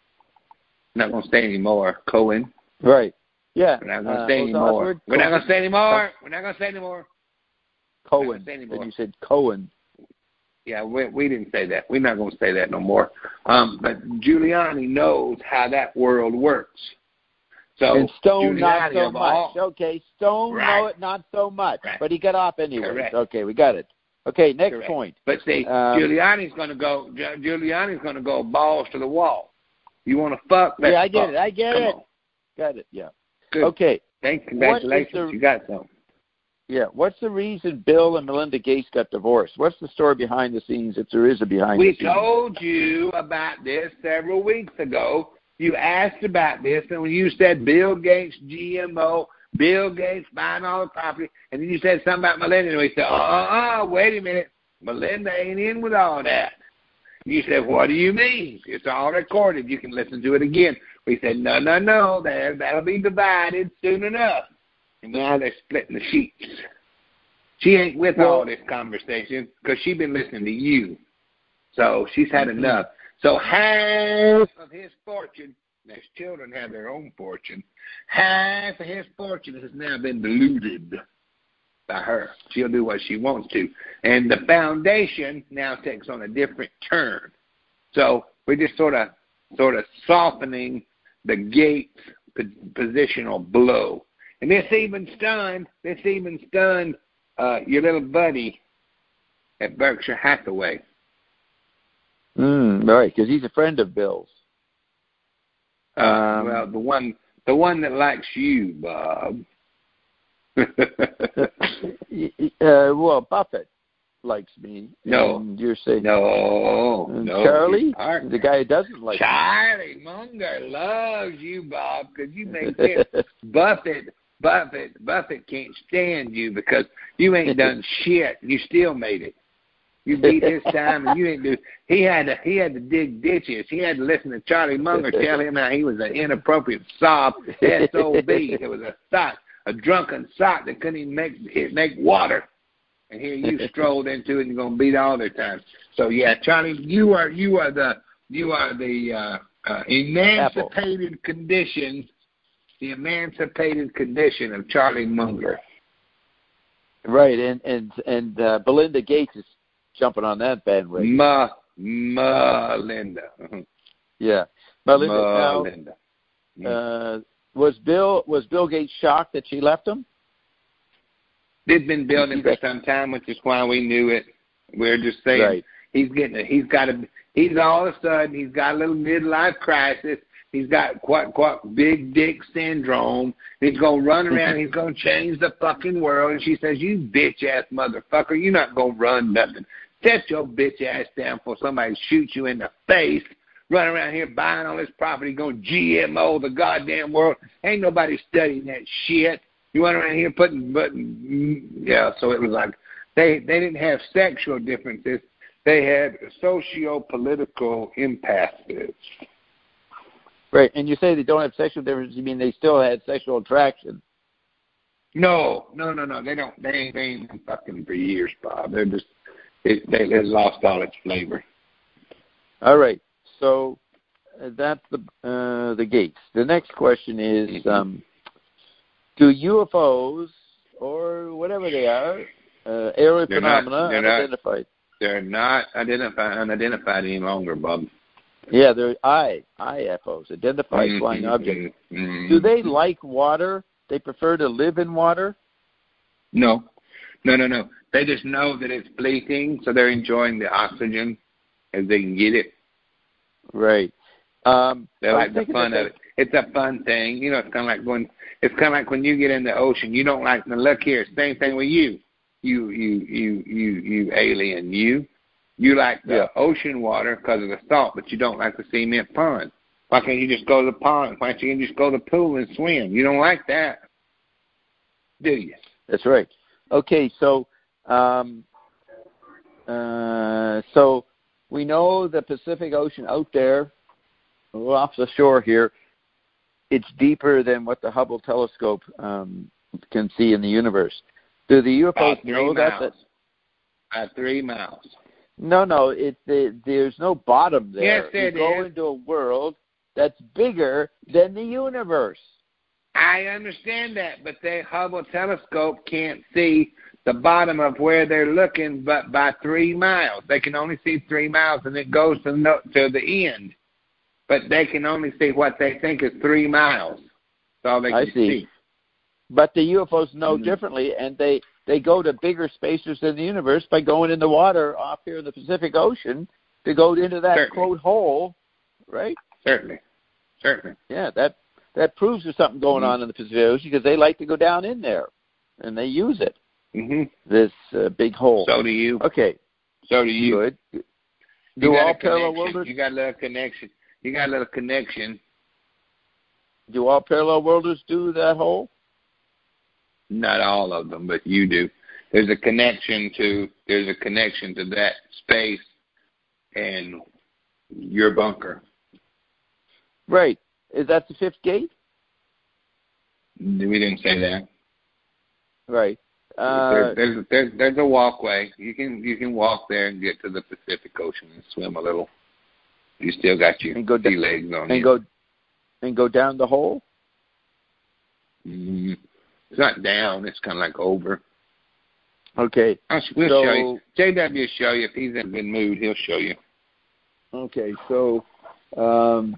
I'm not going to say anymore. Cohen. Right. Yeah. We're not going to uh, say anymore. Oswald, We're not going to say anymore. Cohen. We're not going to say anymore. Cohen. Say anymore. And you said Cohen. Yeah, we, we didn't say that. We're not going to say that no more. Um, but Giuliani knows how that world works. So and Stone, Giuliani not so of much. all- Okay, Stone, Right. know it, not so much. Right. But he got off anyway. Correct. Okay, we got it. Okay, next Correct. point. But see, Um, Giuliani's going to go. Giuliani's going to go balls to the wall. You want to fuck? Let's Yeah, I get fuck. it. I get Come it. on. Got it. Yeah. Good. Okay. Thanks. What is Congratulations. the- You got some. Yeah. What's the reason Bill and Melinda Gates got divorced? What's the story behind the scenes, if there is a behind We the scenes? told you about this several weeks ago. You asked about this, and when you said Bill Gates G M O, Bill Gates buying all the property, and then you said something about Melinda, and we said, uh-uh, wait a minute. Melinda ain't in with all that. You said, what do you mean? It's all recorded. You can listen to it again. We said, no, no, no, that, that'll be divided soon enough. And now they're splitting the sheets. She ain't with Well, all this conversation because she's been listening to you. So she's had mm-hmm. enough. So half of his fortune, and his children have their own fortune, half of his fortune has now been diluted by her. She'll do what she wants to. And the foundation now takes on a different turn. So we're just sort of sort of softening the Gates positional blow. And this even stunned, this even stunned uh, your little buddy at Berkshire Hathaway. Mm, right, because he's a friend of Bill's. Uh, Um, well, the one, the one that likes you, Bob. uh, well, Buffett likes me. No. And you're saying no, and no. Charlie, his partner. the guy who doesn't like Charlie Munger loves you, Bob, because you make sense. Buffett, Buffett, Buffett can't stand you because you ain't done shit. You still made it. You beat his time, and you ain't do. He had to. He had to dig ditches. He had to listen to Charlie Munger tell him how he was an inappropriate sob. S O B. It was a sock, a drunken sock that couldn't even make it make water. And here you strolled into it, and you're gonna beat all their time. So yeah, Charlie, you are you are the you are the uh, uh, emancipated Apple. condition, the emancipated condition of Charlie Munger. Right, and and and uh, Belinda Gates is jumping on that bandwagon. Ma, Melinda. Yeah, Melinda. Melinda. Now, uh, was Bill was Bill Gates shocked that she left him? They've been building for some time, which is why we knew it. We're just saying right. he's getting a, he's got a he's all of a sudden he's got a little midlife crisis. He's got quite quite big dick syndrome. He's gonna run around. He's gonna change the fucking world. And she says, "You bitch ass motherfucker, you're not gonna run nothing. Set your bitch ass down before somebody shoots you in the face. Run around here buying all this property, going G M O the goddamn world. Ain't nobody studying that shit. You went around here putting, button, yeah." So it was like they they didn't have sexual differences. They had socio-political impasses. Right, and you say they don't have sexual differences. You mean they still had sexual attraction? No, no, no, no. They don't. They ain't, they ain't been fucking for years, Bob. They're just it, they they lost all its flavor. All right, so uh, that's the uh, the Gates. The next question is: mm-hmm. um, do U F Os or whatever they are, uh, aerial they're phenomena, not, they're unidentified? Not, they're not identified unidentified any longer, Bob. Yeah, they're I I F Os, identified mm-hmm. flying objects. Mm-hmm. Do they like water? They prefer to live in water? No, no, no, no. They just know that it's fleeting, so they're enjoying the oxygen as they can get it. Right. Um, they like the fun of it. It's a fun thing. You know, it's kind of like when it's kind of like when you get in the ocean. You don't like the look here. Same thing with you. You, you, you, you, you alien. You, you like the yeah. ocean water because of the salt, but you don't like the cement pond. Why can't you just go to the pond? Why can't you just go to the pool and swim? You don't like that, do you? That's right. Okay, so um, uh, so we know the Pacific Ocean out there, off the shore here, it's deeper than what the Hubble telescope um, can see in the universe. Do the U F Os know that? Miles. At three miles. No, no, it, it, there's no bottom there. Yes, there you go is. into a world that's bigger than the universe. I understand that, but the Hubble telescope can't see the bottom of where they're looking but by three miles. They can only see three miles, and it goes to, no, to the end. But they can only see what they think is three miles. That's all they can I see. see. But the U F Os know Mm-hmm. differently, and they, they go to bigger spaces in the universe by going in the water off here in the Pacific Ocean to go into that, Certainly. quote, hole, right? Certainly. Certainly. Yeah, that that proves there's something going Mm-hmm. on in the Pacific Ocean because they like to go down in there, and they use it, Mm-hmm. this uh, big hole. So do you. Okay, So do you. good. You Do got all a parallel connection. worlders You got a little connection. You got a little connection. do all parallel worlders do that hole? Not all of them, but you do. There's a connection to there's a connection to that space and your bunker. Right. Is that the fifth gate? We didn't say that. Right. Uh, there, there's there's there's a walkway. You can you can walk there and get to the Pacific Ocean and swim a little. You still got your And go sea down- legs on and you. go and go down the hole? Mm-hmm. It's not down. It's kind of like over. Okay. I'll, we'll So- show you. J W will show you. If he's in a good mood, he'll show you. Okay, so um,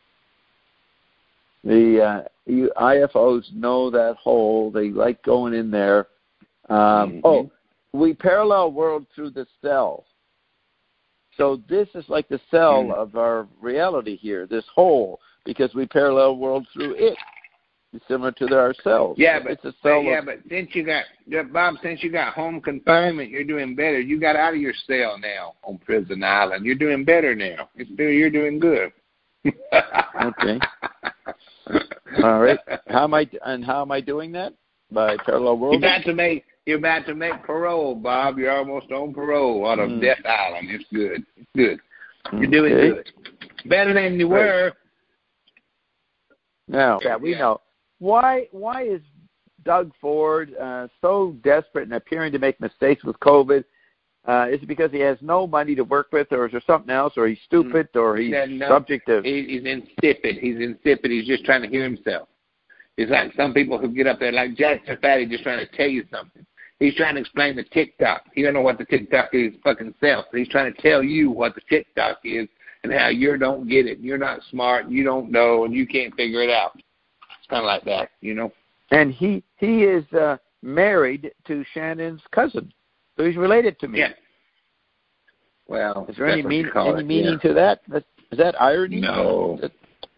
the uh, you, I F Os know that hole. They like going in there. Um, Mm-hmm. Oh, we parallel world through the cell. So this is like the cell Mm. of our reality here, this hole, because we parallel world through it. It's similar to ourselves. Yeah, but, it's a but cell yeah, of, but since you got yeah, Bob, since you got home confinement, you're doing better. You got out of your cell now on Prison Island. You're doing better now. It's doing, you're doing good. Okay. All right. How am I and how am I doing that? By parallel You're world? about to make you're about to make parole, Bob. You're almost on parole out of Mm. Death Island. It's good. It's good. You're doing Okay. good. Better than you Right. were. Now, yeah, we Yeah. know. Why Why is Doug Ford uh, so desperate and appearing to make mistakes with COVID? Uh, is it because he has no money to work with, or is there something else, or he's stupid, or he's Yeah, no. subject to... He, he's insipid. He's insipid. He's just trying to hear himself. It's like some people who get up there, like Jackson Fatty, just trying to tell you something. He's trying to explain the TikTok. He don't know what the TikTok is fucking self. He's trying to tell you what the TikTok is and how you don't get it. You're not smart. You don't know, and you can't figure it out. It's kind of like that, you know. And he he is uh, married to Shannon's cousin, so he's related to me. Yeah. Well, Is there any, that's what mean, you call any it, meaning yeah. to that? That- Is that irony? No. That-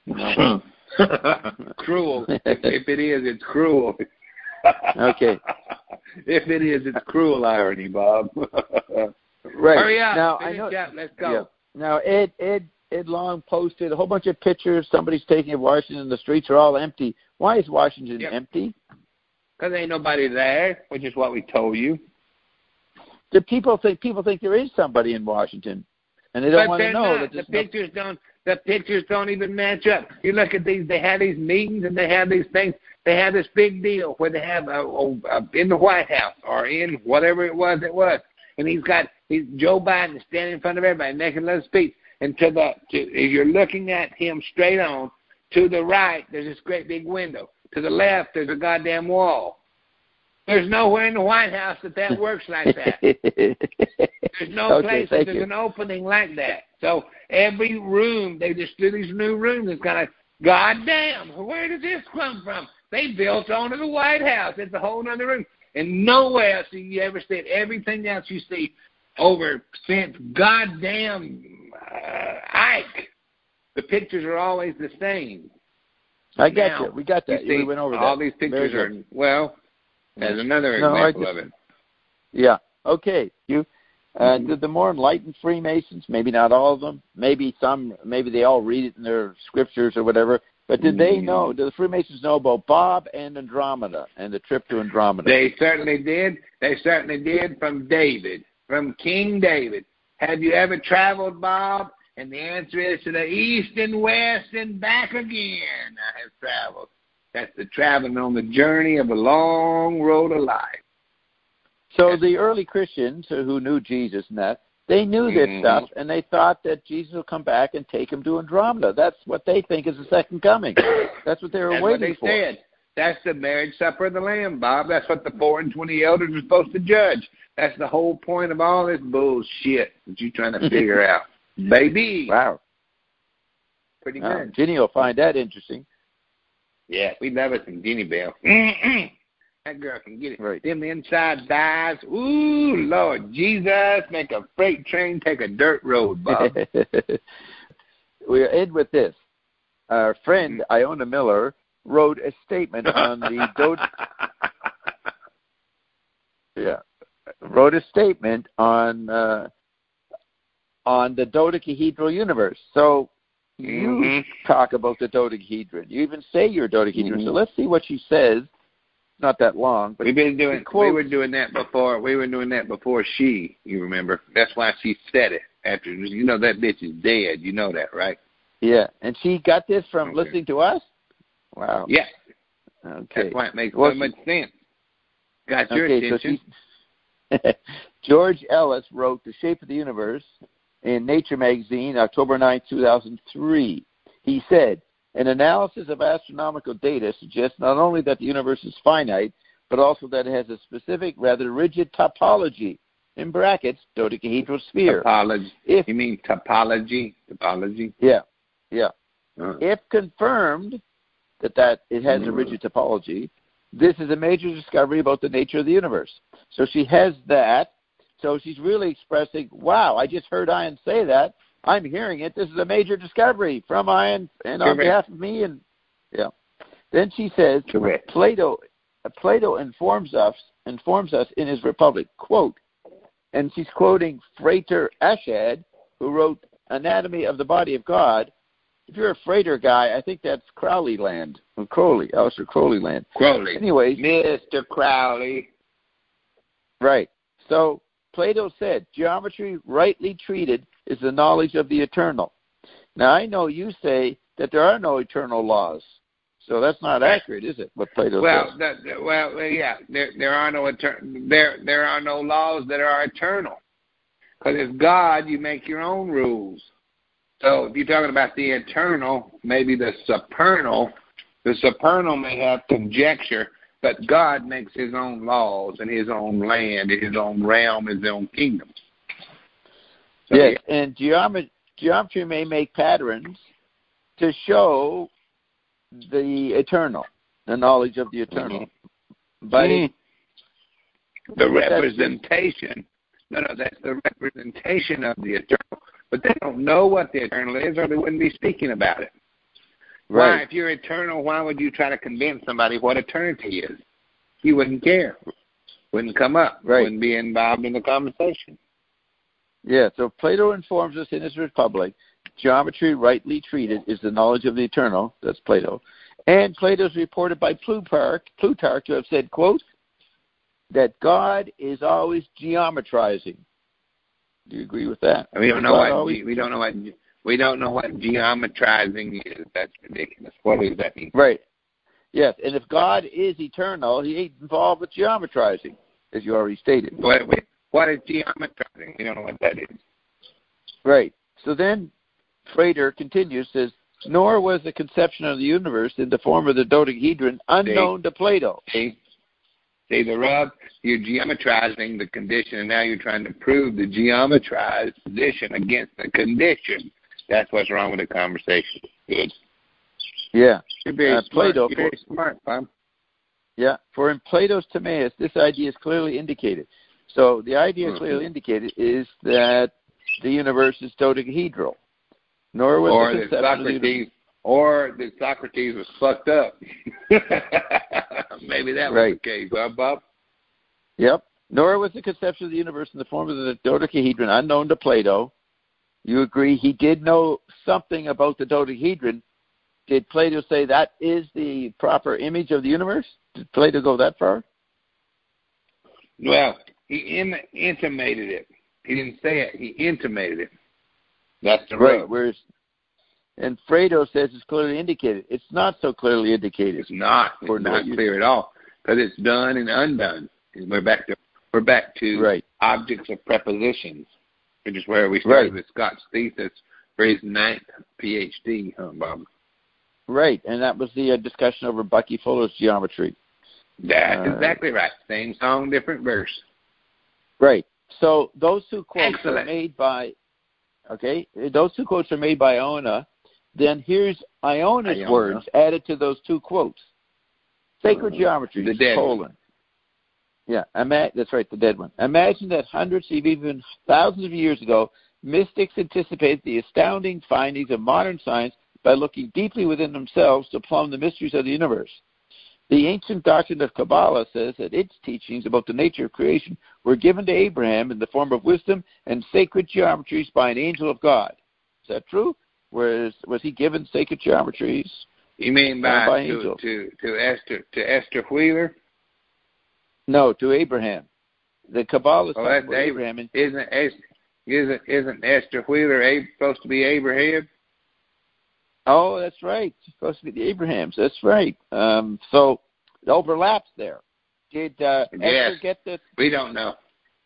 Cruel. If, if it is, it's cruel. Okay. If it is, it's cruel irony, Bob. Right. Hurry up. Now, Finish I know, up. Let's go. Yeah. Now, Ed, Ed, Ed Long posted a whole bunch of pictures somebody's taking of Washington. The streets are all empty. Why is Washington Yep. empty? Because ain't nobody there, which is what we told you. Do people think people think there is somebody in Washington, and they don't But want to they're know not. that The there's no- pictures don't. The pictures don't even match up. You look at these. They have these meetings and they have these things. They have this big deal where they have a, a, a, in the White House or in whatever it was it was, and he's got he's Joe Biden standing in front of everybody making a little speech. And to the to, if you're looking at him straight on, to the right there's this great big window. To the left there's a goddamn wall. There's nowhere in the White House that that works like that. There's no Okay, place that thank there's you. an opening like that. So every room, they just do these new rooms. It's kind of, goddamn, where did this come from? They built onto the White House. It's a whole other room. And nowhere else do you ever see it. Everything else you see over since goddamn uh, Ike, the pictures are always the same. I got Now, you. We got that. you see, We went over all that. these Very pictures are, good. well, there's another No, I example just- of it. Yeah. Okay. You. Uh, did the more enlightened Freemasons, maybe not all of them, maybe some, maybe they all read it in their scriptures or whatever, but did they know, did the Freemasons know about Bob and Andromeda and the trip to Andromeda? They certainly did. They certainly did from David, from King David. Have you ever traveled, Bob? And the answer is to the east and west and back again. I have traveled. That's the traveling on the journey of a long road of life. So the early Christians who knew Jesus and that, they knew this Mhm. stuff, and they thought that Jesus will come back and take them to Andromeda. That's what they think is the second coming. That's what they were That's what waiting they for. said. That's the marriage supper of the Lamb, Bob. That's what the four and twenty elders are supposed to judge. That's the whole point of all this bullshit that you're trying to figure out. Baby. Wow. Pretty Wow. good. Ginny will find that interesting. Yeah, we love it from Ginny Bell. Mm-mm. That girl can get it. Right. Them inside thighs. Ooh, Lord Jesus, make a freight train take a dirt road, Bob. We'll end with this. Our friend, mm-hmm. Iona Miller, wrote a statement on the Dod- yeah, wrote a statement on uh, on the dodecahedral universe. So you mm-hmm. talk about the dodecahedron. You even say you're a dodecahedron. Mm-hmm. So let's see what she says. Not that long, but we've been doing. We were doing that before. We were doing that before she. You remember? That's why she said it. After you know that bitch is dead. You know that, right? Yeah, and she got this from okay. listening to us. Wow. Yeah. Okay. That's why it makes well, so much sense. Got your okay, attention. So she, George Ellis wrote The Shape of the Universe in Nature magazine, October ninth, two thousand three. He said, an analysis of astronomical data suggests not only that the universe is finite, but also that it has a specific, rather rigid topology, in brackets, dodecahedral sphere. Topology. If, you mean topology? Topology? Yeah, yeah. Uh. If confirmed that, that it has a rigid topology, this is a major discovery about the nature of the universe. So she has that. So she's really expressing, wow, I just heard Ian say that. I'm hearing it. This is a major discovery from Ian and on Correct. behalf of me. And yeah. Then she says, Correct. Plato, Plato informs us, informs us in his Republic, quote, and she's quoting Frater Ashad, who wrote Anatomy of the Body of God. If you're a freighter guy, I think that's Crowley land. Or Crowley, Aleister Crowley land. Crowley. Anyways. Mister Crowley. Right. So Plato said, geometry rightly treated is the knowledge of the eternal. Now, I know you say that there are no eternal laws. So that's not accurate, is it, what Plato well, says? That, well, yeah, there there are no etern- there there are no laws that are eternal. Because as God, you make your own rules. So if you're talking about the eternal, maybe the supernal, the supernal may have conjecture, but God makes his own laws and his own land and his own realm, his own kingdom. So, yes, yeah. and geometry, geometry may make patterns to show the eternal, the knowledge of the eternal. Mm-hmm. But mm. it, the representation, no, no, that's the representation of the eternal. But they don't know what the eternal is, or they wouldn't be speaking about it. Right. Why, if you're eternal, why would you try to convince somebody what eternity is? You wouldn't care. Wouldn't come up. Right. Wouldn't be involved in the conversation. Yeah, so Plato informs us in his Republic, geometry rightly treated is the knowledge of the eternal, that's Plato, and Plato is reported by Plutarch, Plutarch to have said, quote, that God is always geometrizing. Do you agree with that? We don't know God what always... we don't know what we don't know what geometrizing is. That's ridiculous. What does that mean? Right. Yes, and if God is eternal, he ain't involved with geometrizing, as you already stated. What, what is geometrizing? We don't know what that is. Right. So then Frater continues, says, nor was the conception of the universe in the form of the dodecahedron unknown see, to Plato. See? See the rub? You're geometrizing the condition, and now you're trying to prove the geometrized position against the condition. That's what's wrong with the conversation. Good. Yeah. You're very uh, smart. Plato, You're very smart, Bob. Yeah. For in Plato's Timaeus, this idea is clearly indicated. So the idea mm-hmm. clearly indicated is that the universe is dodecahedral. Nor was or the that conception Socrates, of the universe. Or that Socrates was fucked up. Maybe that was right. the case, huh, Bob? Yep. Nor was the conception of the universe in the form of the dodecahedron unknown to Plato. You agree he did know something about the dodecahedron. Did Plato say that is the proper image of the universe? Did Plato go that far? Well, he in, intimated it. He didn't say it. He intimated it. That's the right. rub. Whereas, and Fredo says it's clearly indicated. It's not so clearly indicated. It's not. It's not clear at all because it's done and undone. We're back to we're back to right. objects of prepositions, which is where we started right. with Scott's thesis for his ninth PhD, huh, Bob? Right, and that was the uh, discussion over Bucky Fuller's geometry. That's Uh, exactly right. Same song, different verse. Right. So those two quotes Excellent. are made by, okay, those two quotes are made by Iona. Then here's Iona's Iona. words added to those two quotes. Sacred geometry, The dead colon. one. Yeah, ima- that's right, the dead one. Imagine that hundreds of even thousands of years ago, mystics anticipated the astounding findings of modern science by looking deeply within themselves to plumb the mysteries of the universe. The ancient doctrine of Kabbalah says that its teachings about the nature of creation were given to Abraham in the form of wisdom and sacred geometries by an angel of God. Is that true? Was, was he given sacred geometries? You mean by, by to, angels. to to Esther to Esther Wheeler? No, to Abraham. The Kabbalah is Oh, talking that's about Abraham. And, Isn't Es- isn't isn't Esther Wheeler Abe supposed to be Abraham? oh, that's right. It's supposed to be the Abrahams. That's right. Um, so it overlaps there. Did uh, Yes. Esther get the? We don't know.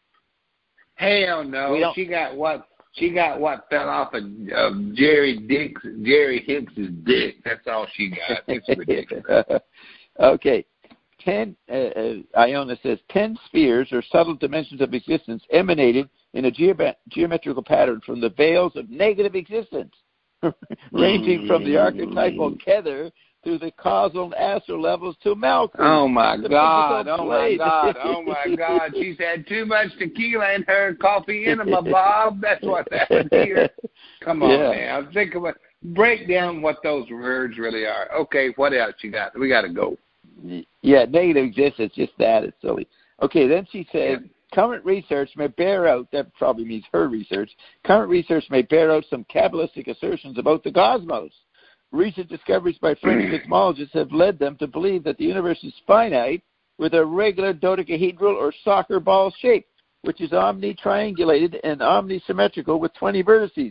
Hell no. We don't- She got what? She got what fell off of, of Jerry Dix, Jerry Hicks's dick. That's all she got. It's ridiculous. Okay. Ten. Uh, uh, Iona says ten spheres or subtle dimensions of existence emanated in a geomet- geometrical pattern from the veils of negative existence, ranging from the archetypal Kether through the causal and astral levels to Malkuth. Oh my the God! physical Oh my plane. God! Oh my God! She's had too much tequila in her coffee enema, Bob. That's what's happened here. Come on, Yeah. man. Think about break down what those words really are. Okay, what else you got? We got to go. Yeah, negative existence, just that. It's silly. Okay, then she says, Yeah. current research may bear out, that probably means her research, current research may bear out some Kabbalistic assertions about the cosmos. Recent discoveries by French cosmologists have led them to believe that the universe is finite with a regular dodecahedral or soccer ball shape, which is omni-triangulated and omnisymmetrical with twenty vertices.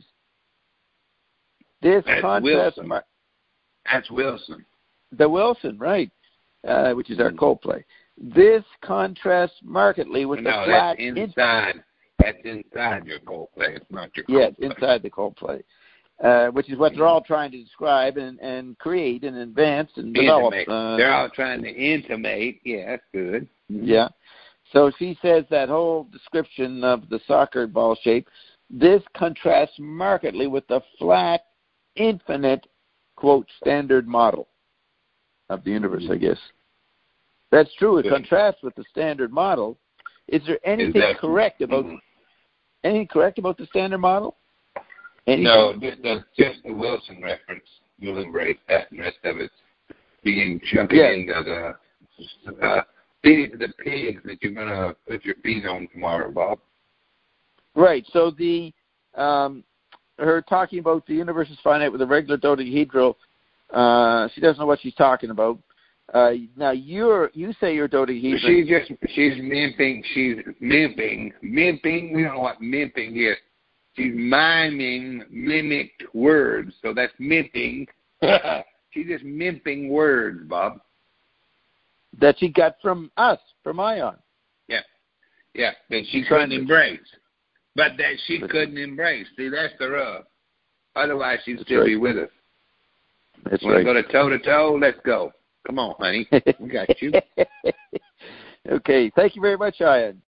This That's contrasts Wilson. mar- That's Wilson. the Wilson, right, uh, which is our Coldplay. This contrasts markedly with no, the flat. that's inside. That's inside your Coldplay. It's not your Yes, Coldplay. inside the Coldplay, uh, which is what they're all trying to describe and, and create and advance and develop. Intimate. Uh, They're all trying to intimate. Yeah, that's good. Yeah. So she says that whole description of the soccer ball shape, this contrasts markedly with the flat, infinite, quote, standard model of the universe, I guess. That's true. It Good. contrasts with the standard model. Is there anything that- correct about Mhm. anything correct about the standard model? Anything? No, just, that's just the Wilson reference. You'll embrace that, and the rest of it's being jumping Yeah. into the uh, feeding to the pigs that you're going to put your feet on tomorrow, Bob. Right. So the um, her talking about the universe is finite with a regular dodecahedral. Uh, she doesn't know what she's talking about. Uh, now you're you say you're dodecahedron. She's just she's mimping. She's mimping, mimping. We don't know what mimping is. She's miming mimicked words, so that's mimping. She's just mimping words, Bob. that she got from us, from Ion. Yeah, yeah, that she She's trying couldn't to- embrace, but that she couldn't embrace. See, that's the rub. Otherwise, she'd That's still right. be with us. That's Want to right. go to toe to toe? Let's go. Come on, honey. We got you. Okay. Thank you very much, Ion.